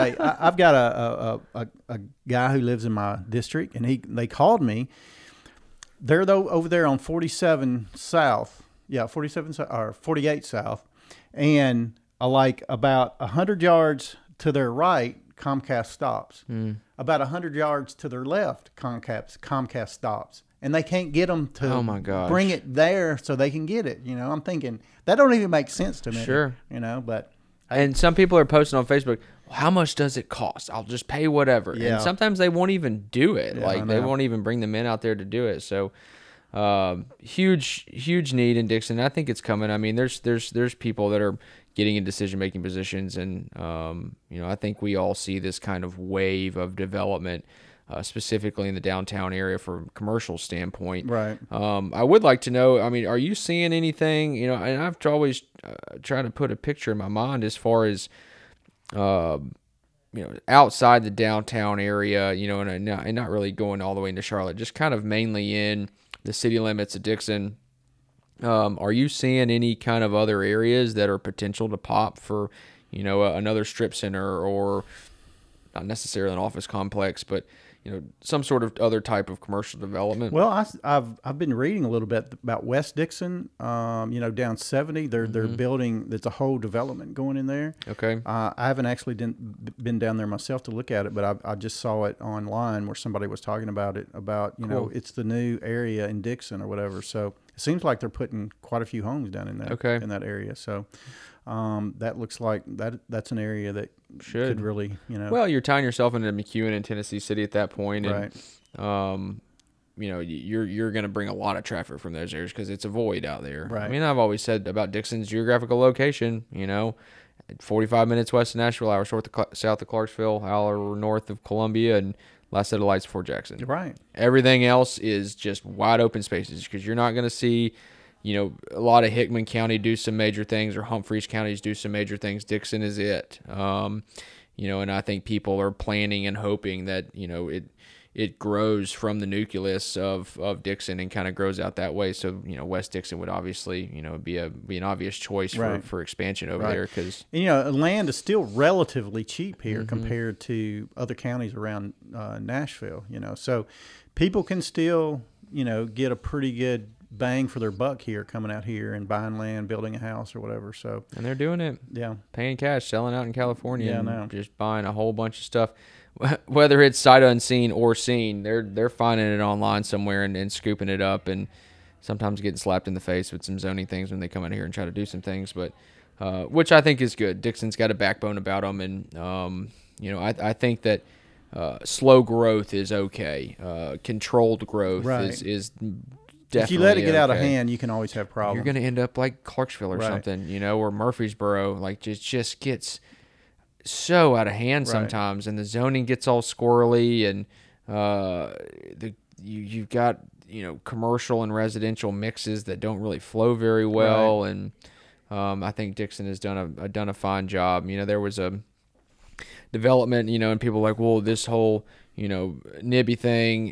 a guy who lives in my district, and they called me. They're over there on 47 South. Yeah, 47 or 48 South, and like about 100 yards to their right, Comcast stops. About 100 yards to their left, Comcast stops, and they can't get them to bring it there so they can get it. I'm thinking that don't even make sense to me. Sure. But. And some people are posting on Facebook, how much does it cost? I'll just pay whatever. Yeah. And sometimes they won't even do it. Yeah, they won't even bring the men out there to do it. So huge need in Dixon. I think it's coming. I mean, there's people that are getting in decision-making positions. And, I think we all see this kind of wave of development, specifically in the downtown area from a commercial standpoint. Right. I would like to know, I mean, are you seeing anything, and I've always tried to put a picture in my mind as far as, outside the downtown area, and not really going all the way into Charlotte, just kind of mainly in the city limits of Dixon. Are you seeing any kind of other areas that are potential to pop for, another strip center, or not necessarily an office complex, but some sort of other type of commercial development? Well, I've been reading a little bit about West Dixon. Down 70, they're building. There's a whole development going in there. Okay. I haven't actually been down there myself to look at it, but I just saw it online where somebody was talking about it. Cool. It's the new area in Dixon or whatever. So it seems like they're putting quite a few homes down in there. Okay. In that area. So. That looks like that's an area that could really, Well, you're tying yourself into McEwen and Tennessee City at that point, and right. You're going to bring a lot of traffic from those areas because it's a void out there. Right. I mean, I've always said about Dixon's geographical location. 45 minutes west of Nashville, hour south of Clarksville, hour north of Columbia, and last set of lights before Jackson. Right. Everything else is just wide open spaces because you're not going to see. A lot of Hickman County do some major things, or Humphreys counties do some major things. Dixon is it. And I think people are planning and hoping that, it grows from the nucleus of Dixon and kind of grows out that way. So, West Dixon would obviously, be an obvious choice for expansion over there. Cause, land is still relatively cheap here compared to other counties around Nashville, so people can still, get a pretty good bang for their buck here, coming out here and buying land, building a house or whatever. So, and they're doing it. Yeah. Paying cash, selling out in California, and just buying a whole bunch of stuff. Whether it's sight unseen or seen, they're finding it online somewhere and scooping it up, and sometimes getting slapped in the face with some zoning things when they come out here and try to do some things. But which I think is good. Dixon's got a backbone about them, and I think that slow growth is okay. Controlled growth is definitely if you let it get out of hand, you can always have problems. You're going to end up like Clarksville or something, or Murfreesboro. Like just gets so out of hand sometimes, and the zoning gets all squirrely, and you've got commercial and residential mixes that don't really flow very well, and I think Dixon has done a fine job. There was a development, and people are like, well, this whole NIBI thing.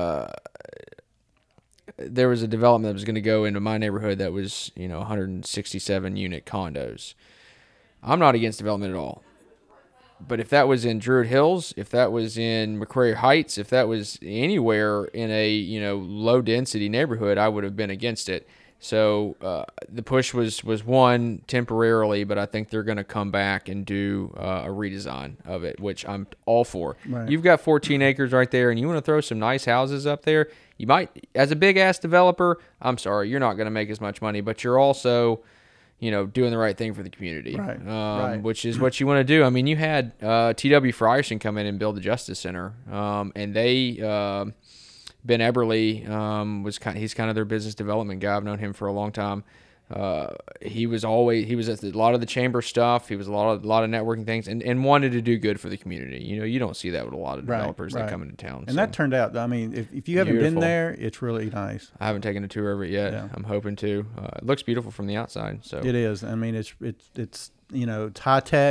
There was a development that was going to go into my neighborhood that was, 167 unit condos. I'm not against development at all. But if that was in Druid Hills, if that was in McCrary Heights, if that was anywhere in a, low density neighborhood, I would have been against it. So the push was one temporarily, but I think they're going to come back and do a redesign of it, which I'm all for. Right. You've got 14 acres right there, and you want to throw some nice houses up there. You might, as a big ass developer, I'm sorry, you're not going to make as much money, but you're also, doing the right thing for the community, right. Which is what you want to do. I mean, you had T.W. Frierson come in and build the Justice Center, and they. Ben Eberly he's kind of their business development guy. I've known him for a long time. He was at a lot of the chamber stuff. He was a lot of networking things, and wanted to do good for the the You don't see that with a lot of developers that come into town. And that turned out. I mean, if you haven't been there, it's really nice. I haven't taken a tour of it yet. Yeah. I'm hoping to. It looks beautiful from the outside. So it is. I mean, it's high tech.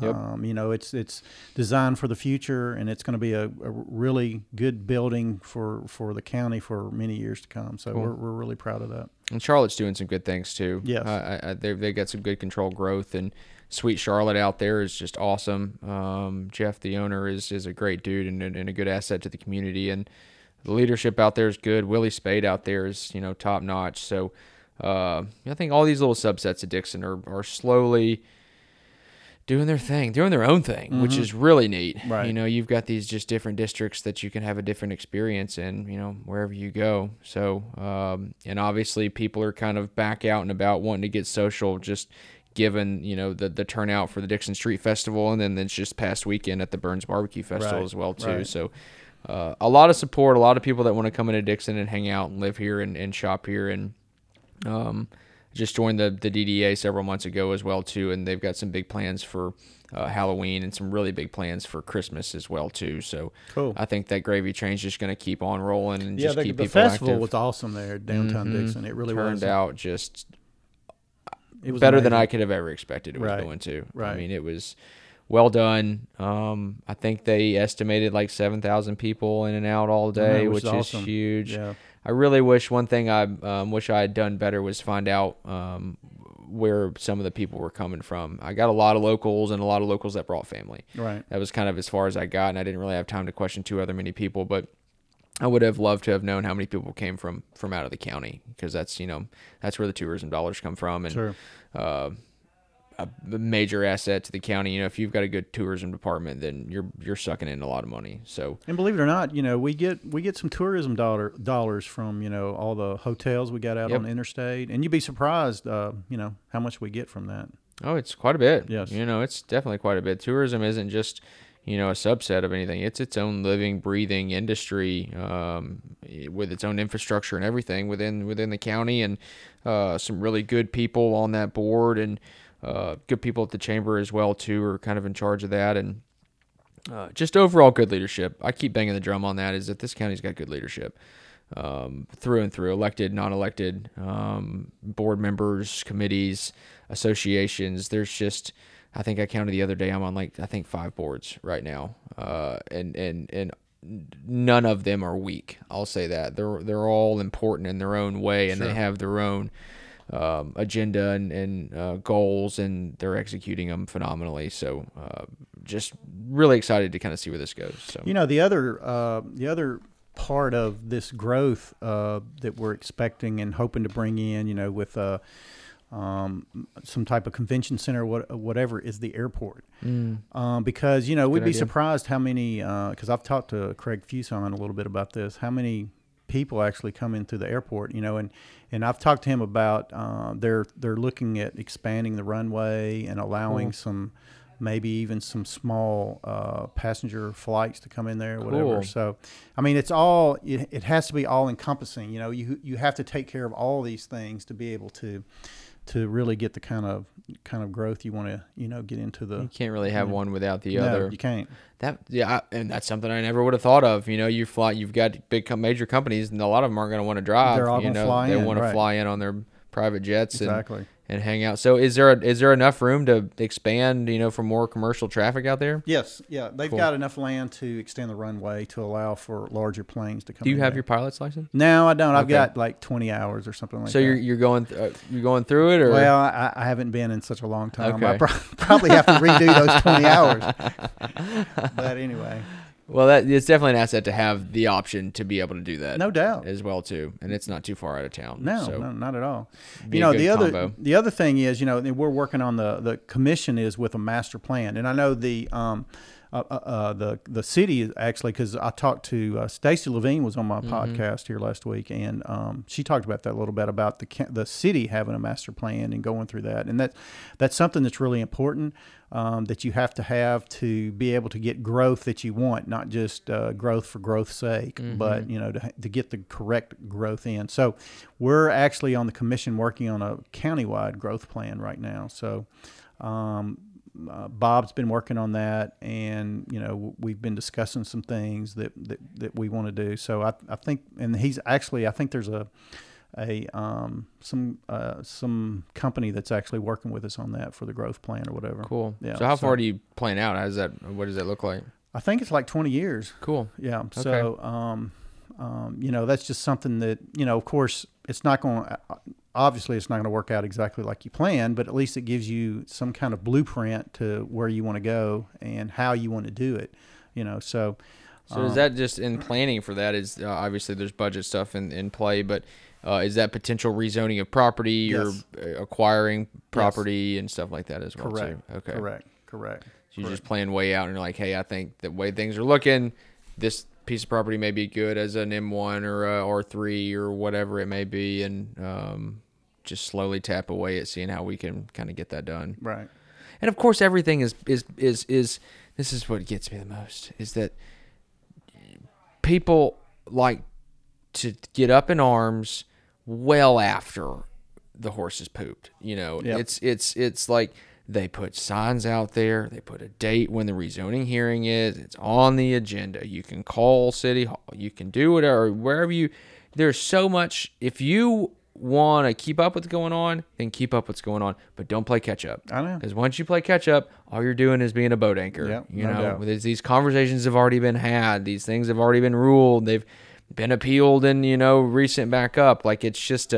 Yep. It's designed for the future, and it's going to be a really good building for the county for many years to come. So we're really proud of that. And Charlotte's doing some good things too. Yes. They've got some good controlled growth, and Sweet Charlotte out there is just awesome. Jeff, the owner, is a great dude and a good asset to the community, and the leadership out there is good. Willie Spade out there is top notch. So I think all these little subsets of Dixon are slowly doing their thing, doing their own thing, which is really neat. Right. You've got these just different districts that you can have a different experience in, wherever you go. So, and obviously people are kind of back out and about wanting to get social, just given, the turnout for the Dixon Street Festival, and then it's just past weekend at the Burns Barbecue Festival as well too. Right. So, a lot of support, a lot of people that want to come into Dixon and hang out and live here and shop here, and just joined the DDA several months ago as well too, and they've got some big plans for Halloween and some really big plans for Christmas as well too. So cool. I think that gravy train's just going to keep on rolling and just keep the people festival active. was awesome there at downtown Dixon. It really turned out just it was better amazing. than I could have ever expected it was going to. Right. I mean, it was well done. I think they estimated like 7,000 people in and out all day, which is awesome. huge. Yeah. I really wish one thing I wish I had done better was find out where some of the people were coming from. I got a lot of locals and a lot of locals that brought family. Right. That was kind of as far as I got, and I didn't really have time to question too other many people, but I would have loved to have known how many people came from out of the county, because that's that's where the tourism dollars come from, and Sure. A major asset to the county. If you've got a good tourism department, then you're sucking in a lot of money. So, and believe it or not, we get some tourism dollars from all the hotels we got out on the interstate, and you'd be surprised how much we get from that. Oh, it's quite a bit. Yes. It's definitely quite a bit. Tourism isn't just a subset of anything. It's its own living, breathing industry with its own infrastructure and everything within the county, and some really good people on that board, and good people at the chamber as well too are kind of in charge of that, and just overall good leadership. I keep banging the drum on that, is that this county's got good leadership through and through, elected, non-elected, board members, committees, associations. There's just, I think I counted the other day, I'm on 5 boards right now, and none of them are weak. I'll say that they're all important in their own way, and they have their own agenda and goals, and they're executing them phenomenally. So just really excited to kind of see where this goes. So the other part of this growth that we're expecting and hoping to bring in, with some type of convention center, whatever, is the airport. Because we'd be surprised how many. Because I've talked to Craig Fuson a little bit about this. How many people actually come in through the airport, and I've talked to him about they're looking at expanding the runway and allowing some, maybe even some small passenger flights to come in there, whatever. So, I mean, it's all, it has to be all encompassing. You have to take care of all these things to be able to really get the kind of growth you want to get into the. You can't really have one without the other. No, you can't. And that's something I never would have thought of. You've got major companies, and a lot of them aren't going to want to drive. They're all going to fly in. They want to right. fly in on their private jets. Exactly. And hang out. So is there enough room to expand, for more commercial traffic out there? Yes. Yeah. They've got enough land to extend the runway to allow for larger planes to come in. Do you have there. your pilot's license? No, I don't. I've got like 20 hours or something like that. So you're going through it, or? Well, I haven't been in such a long time. Okay. I probably have to redo those 20 hours. But anyway. Well, it's definitely an asset to have the option to be able to do that. No doubt. As well too, and it's not too far out of town. No, so not at all. the other thing is, we're working on the commission is with a master plan, and I know the city is actually, because I talked to Stacy Levine was on my podcast here last week, and she talked about that a little bit about the city having a master plan and going through that, and that's something that's really important. That you have to be able to get growth that you want, not just growth for growth's sake, but to get the correct growth in. So we're actually on the commission working on a countywide growth plan right now. So Bob's been working on that, and we've been discussing some things that we want to do. So I think, and he's actually, I think there's some company that's actually working with us on that for the growth plan or whatever. Cool. Yeah. So how far do you plan out? What does that look like? I think it's like 20 years. Cool. Yeah. Okay. So, that's just something that, of course it's not going to, obviously it's not going to work out exactly like you planned, but at least it gives you some kind of blueprint to where you want to go and how you want to do it, so. So is that just in planning for that is obviously there's budget stuff in play, but is that potential rezoning of property Yes. or acquiring property Yes. and stuff like that as well? Correct. Too? Okay. Correct. So you just plan way out and you're like, hey, I think the way things are looking, this piece of property may be good as an M1 or a R3 or whatever it may be, and just slowly tap away at seeing how we can kind of get that done. Right. And of course, everything is this is what gets me the most is that people like to get up in arms well after the horse is pooped. Yep. It's like they put signs out there. They put a date when the rezoning hearing is. It's on the agenda. You can call City Hall. You can do whatever, wherever you. There's so much. If you want to keep up with what's going on, then keep up what's going on. But don't play catch up. I know. Because once you play catch up, all you're doing is being a boat anchor. Yep, you no know, doubt. these conversations have already been had. These things have already been ruled. They've been appealed and recent back up. Like it's just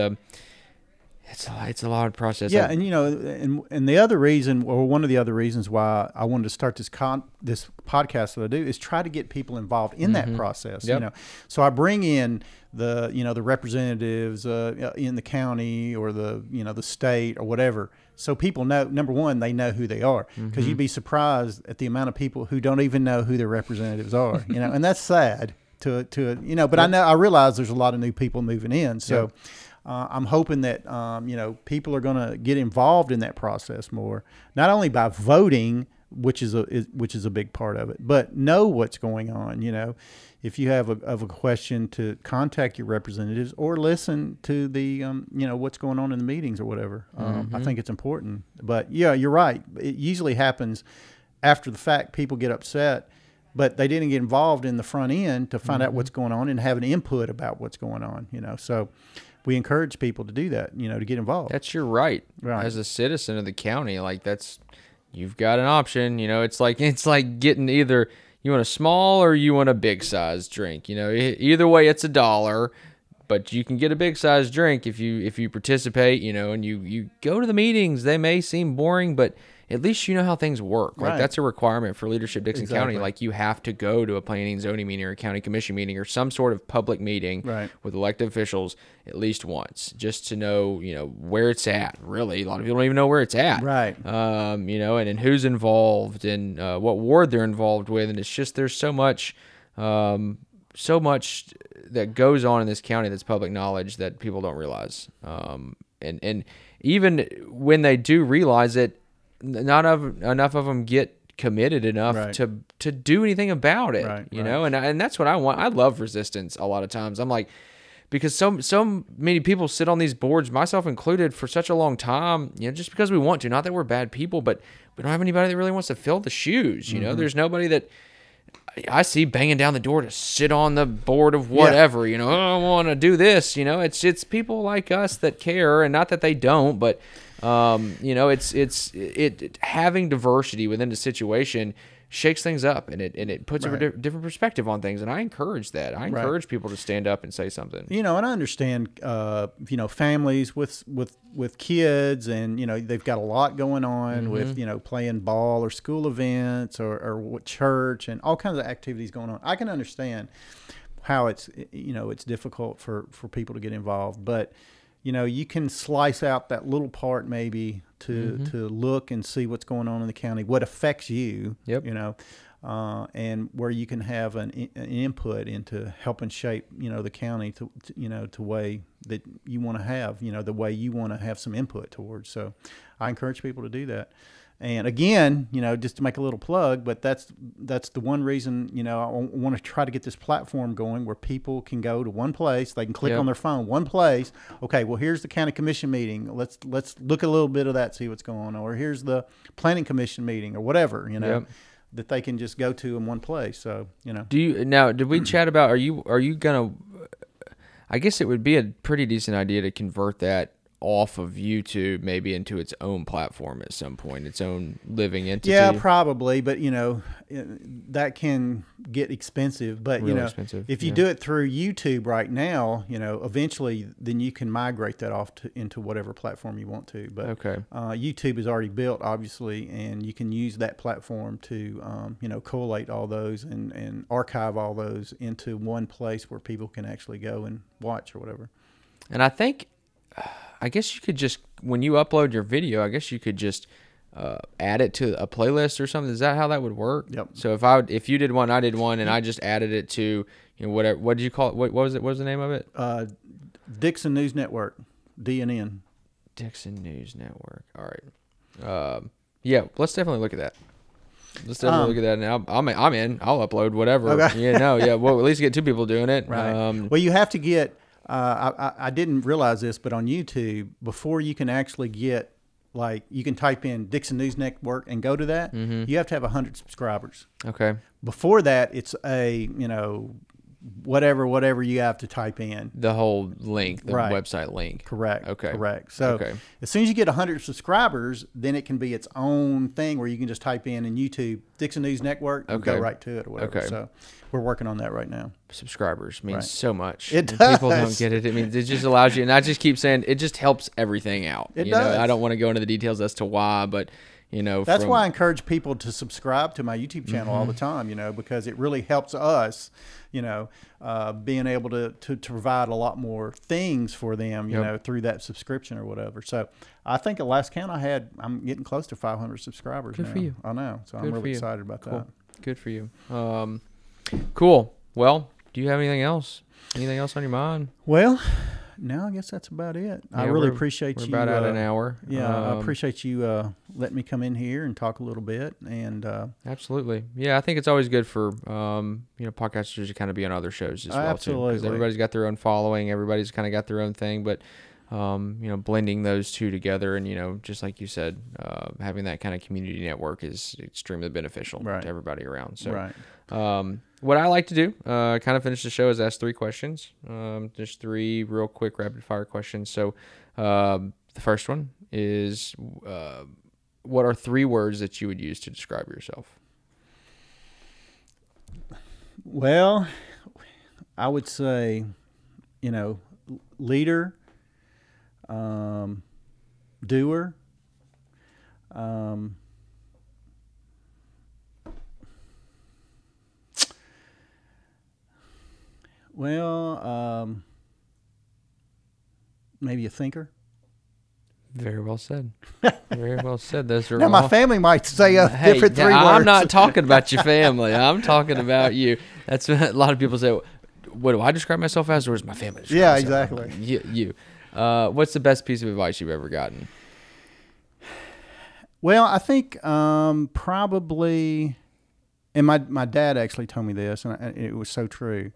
it's a lot of process. Yeah, and the other reason, or one of the other reasons why I wanted to start this podcast that I do is try to get people involved in that process. Yep. So I bring in the representatives in the county or the state or whatever, so people know. Number one, they know who they are, because you'd be surprised at the amount of people who don't even know who their representatives are. And that's sad to. But I realize there's a lot of new people moving in, so. Yep. I'm hoping that people are going to get involved in that process more, not only by voting, which is a big part of it, but know what's going on. If you have a question, to contact your representatives or listen to the what's going on in the meetings or whatever. I think it's important. But yeah, you're right. It usually happens after the fact. People get upset, but they didn't get involved in the front end to find out what's going on and have an input about what's going on. So. We encourage people to do that, to get involved. That's your right. As a citizen of the county. Like you've got an option. It's like getting either you want a small or you want a big size drink. Either way, it's $1, but you can get a big size drink if you participate. And you go to the meetings. They may seem boring, but at least you know how things work. Like that's a requirement for leadership Dixon County. Like you have to go to a planning and zoning meeting or a county commission meeting or some sort of public meeting with elected officials at least once, just to know, where it's at. Really, a lot of people don't even know where it's at. Right. And who's involved and what ward they're involved with. And it's just, there's so much that goes on in this county that's public knowledge that people don't realize. And even when they do realize it, not enough of them get committed enough to do anything about it, and that's what I want. I love resistance a lot of times. I'm like, because so many people sit on these boards, myself included, for such a long time, just because we want to. Not that we're bad people, but we don't have anybody that really wants to fill the shoes. There's nobody that I see banging down the door to sit on the board of whatever. I want to do this. It's people like us that care, and not that they don't, but. It's having diversity within the situation shakes things up, and it puts a different perspective on things. And I encourage that. I encourage people to stand up and say something. And I understand, families with kids, and they've got a lot going on with playing ball or school events or church and all kinds of activities going on. I can understand how it's difficult for people to get involved, but. You can slice out that little part maybe to look and see what's going on in the county, what affects you, and where you can have an input into helping shape, the county to way that you want to have, the way you want to have some input towards. So I encourage people to do that. And again, just to make a little plug, but that's the one reason, I want to try to get this platform going where people can go to one place. They can click on their phone, one place. Okay, well, here's the county commission meeting. Let's look at a little bit of that, see what's going on. Or here's the planning commission meeting or whatever, that they can just go to in one place. So, did we chat about, are you going to, I guess it would be a pretty decent idea to convert that off of YouTube maybe into its own platform at some point, its own living entity. Yeah, probably, but that can get expensive. But Really expensive, if you do it through YouTube right now, eventually then you can migrate that off into whatever platform you want to. But YouTube is already built, obviously, and you can use that platform to collate all those and archive all those into one place where people can actually go and watch or whatever. And I guess you could just, when you upload your video, I guess you could just add it to a playlist or something. Is that how that would work? Yep. So if you did one, I did one, and I just added it to whatever. What did you call it? What was it? What was the name of it? Dixon News Network, DNN. Dixon News Network. All right. Yeah, let's definitely look at that. Let's definitely look at that. And I'm in. I'll upload whatever. Okay. Yeah. Well, at least get two people doing it. Right. Well, you have to get. I didn't realize this, but on YouTube, before you can actually get, you can type in Dixon News Network and go to that, you have to have 100 subscribers. Okay. Before that, it's a, whatever you have to type in. The whole link, the website link. Correct. Okay. Correct. So as soon as you get 100 subscribers, then it can be its own thing where you can just type in YouTube Dixon News Network and go right to it or whatever. Okay. So we're working on that right now. Subscribers means so much. It does. People don't get it. It means it just allows you, and I just keep saying it just helps everything out. It does. I don't want to go into the details as to why, but that's why I encourage people to subscribe to my YouTube channel all the time, because it really helps us, being able to provide a lot more things for them, through that subscription or whatever. So I think at last count I'm getting close to 500 subscribers now. Good for you. I know. So I'm really excited about that. Good for you. Cool. Well, do you have anything else? Anything else on your mind? Well, no, I guess that's about it. Yeah, I really appreciate you. We're about out an hour. Yeah, I appreciate you letting me come in here and talk a little bit. And absolutely, yeah, I think it's always good for podcasters to kind of be on other shows as well absolutely. too, because everybody's got their own following, everybody's kind of got their own thing, but blending those two together and just like you said, having that kind of community network is extremely beneficial to everybody around. So, what I like to do, kind of finish the show, is ask 3 questions. Just 3 real quick rapid fire questions. So, the first one is, what are 3 words that you would use to describe yourself? Well, I would say, leader, doer, maybe a thinker. Very well said. Very well said. Those are now, my family might say different 3 words. I'm not talking about your family. I'm talking about you. That's what a lot of people say. What do I describe myself as, or is my family? Yeah, exactly. You. What's the best piece of advice you've ever gotten? Well, I think probably, and my dad actually told me this, and it was so true.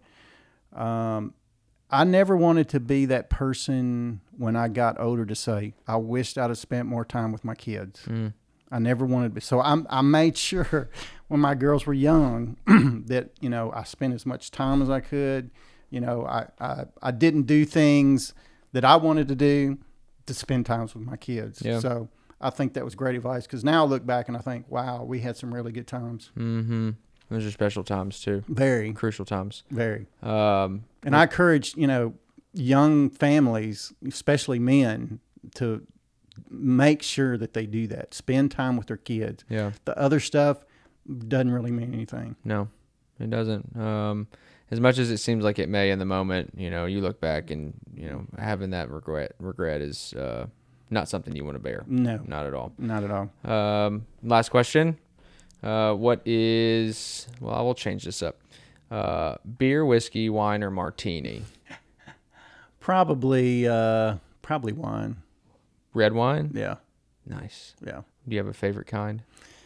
I never wanted to be that person when I got older to say, I wished I'd have spent more time with my kids. I never wanted to. So I made sure when my girls were young that, I spent as much time as I could. I didn't do things that I wanted to do to spend times with my kids. Yeah. So I think that was great advice, because now I look back and I think, wow, we had some really good times. Mm-hmm. Those are special times too. Very. Crucial times. Very. And I encourage, young families, especially men, to make sure that they do that. Spend time with their kids. Yeah. The other stuff doesn't really mean anything. No, it doesn't. As much as it seems like it may in the moment, you look back and, having that regret is not something you want to bear. No. Not at all. Not at all. Last question. What is, well, I will change this up. Beer, whiskey, wine, or martini? Probably wine. Red wine? Yeah. Nice. Yeah. Do you have a favorite kind?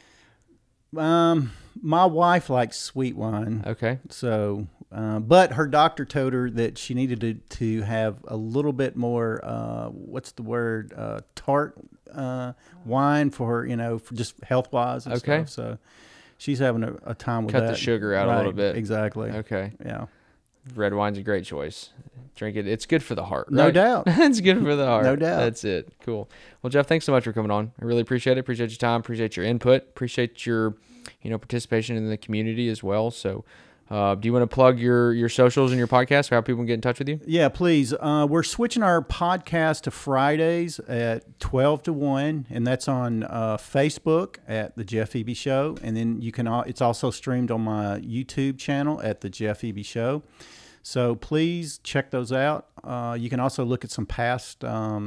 My wife likes sweet wine. Okay. So, but her doctor told her that she needed to have a little bit more, what's the word? Tart, wine for her, for just health wise and stuff. So she's having a time with that. Cut the sugar out a little bit. Exactly. Okay. Yeah. red wine's a great choice. Drink it. It's good for the heart. No right? doubt. It's good for the heart. No doubt. That's it. Cool. Well, Jeff, thanks so much for coming on. I really appreciate it. Appreciate your time. Appreciate your input. Appreciate your, participation in the community as well. So, do you want to plug your socials and your podcast, how people can get in touch with you? Yeah, please. We're switching our podcast to Fridays at 12 to 1, and that's on Facebook at The Jeff Eby Show. And then it's also streamed on my YouTube channel at The Jeff Eby Show. So please check those out. You can also look at some past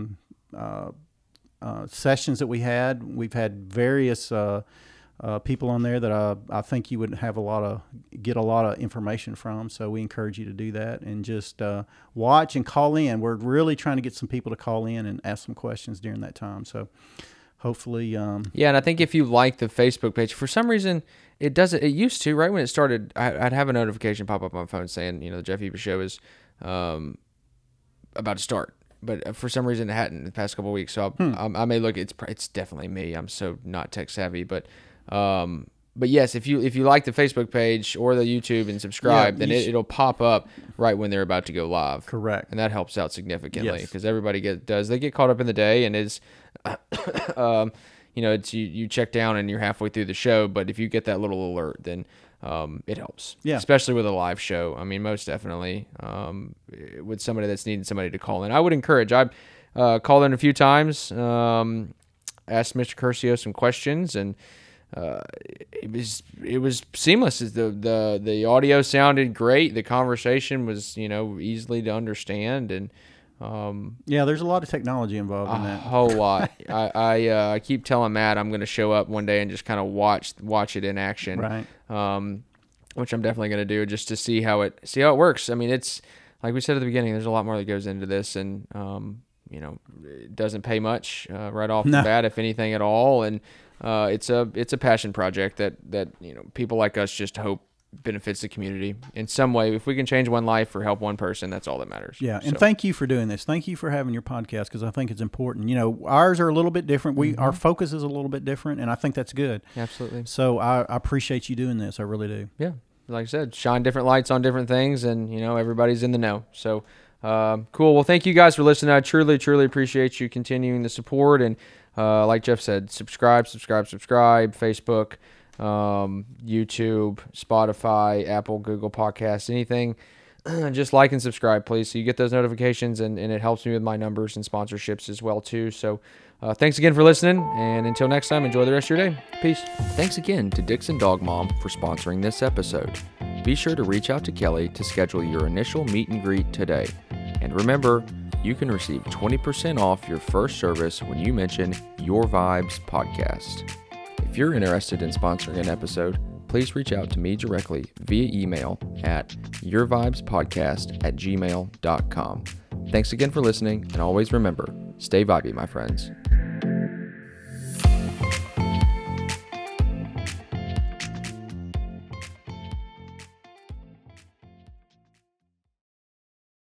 sessions that we had. We've had various people on there that I think you would get a lot of information from. So we encourage you to do that and just watch and call in. We're really trying to get some people to call in and ask some questions during that time. So hopefully, yeah. And I think if you like the Facebook page, for some reason it doesn't. It used to, right when it started, I'd have a notification pop up on my phone saying, the Jeff Eby Show is about to start. But for some reason it hadn't in the past couple of weeks. So I may look. It's definitely me. I'm so not tech savvy, but yes, if you like the Facebook page or the YouTube and subscribe, then it'll pop up right when they're about to go live. Correct. And that helps out significantly because everybody they get caught up in the day, and it's it's you check down and you're halfway through the show, but if you get that little alert, then it helps. Yeah. Especially with a live show. I mean, most definitely with somebody that's needing somebody to call in. I would encourage. I called in a few times, asked Mr. Curcio some questions, and it was seamless. The audio sounded great. The conversation was easily to understand, and there's a lot of technology involved in that. A whole lot. I keep telling Matt I'm going to show up one day and just kind of watch it in action, right? Which I'm definitely going to do just to see how it works. I mean, it's like we said at the beginning. There's a lot more that goes into this, and it doesn't pay much right off the bat, if anything at all, and it's a passion project that people like us just hope benefits the community in some way. If we can change one life or help one person, that's all that matters. Yeah, and thank you for doing this. Thank you for having your podcast, because I think it's important. Ours are a little bit different. Our focus is a little bit different, and I think that's good. Absolutely. So I appreciate you doing this. I really do. Yeah, like I said, shine different lights on different things, and everybody's in the know. So cool. Well, thank you guys for listening. I truly, truly appreciate you continuing the support, and like Jeff said, subscribe, Facebook, YouTube, Spotify, Apple, Google Podcasts, anything. Just like and subscribe, please, so you get those notifications, and it helps me with my numbers and sponsorships as well too. So thanks again for listening, and until next time, enjoy the rest of your day. Peace. Thanks again to Dixon Dog Mom for sponsoring this episode. Be sure to reach out to Kelly to schedule your initial meet and greet today. And remember, you can receive 20% off your first service when you mention Your Vibes Podcast. If you're interested in sponsoring an episode, please reach out to me directly via email at yourvibespodcast@gmail.com. Thanks again for listening, and always remember, stay vibey, my friends.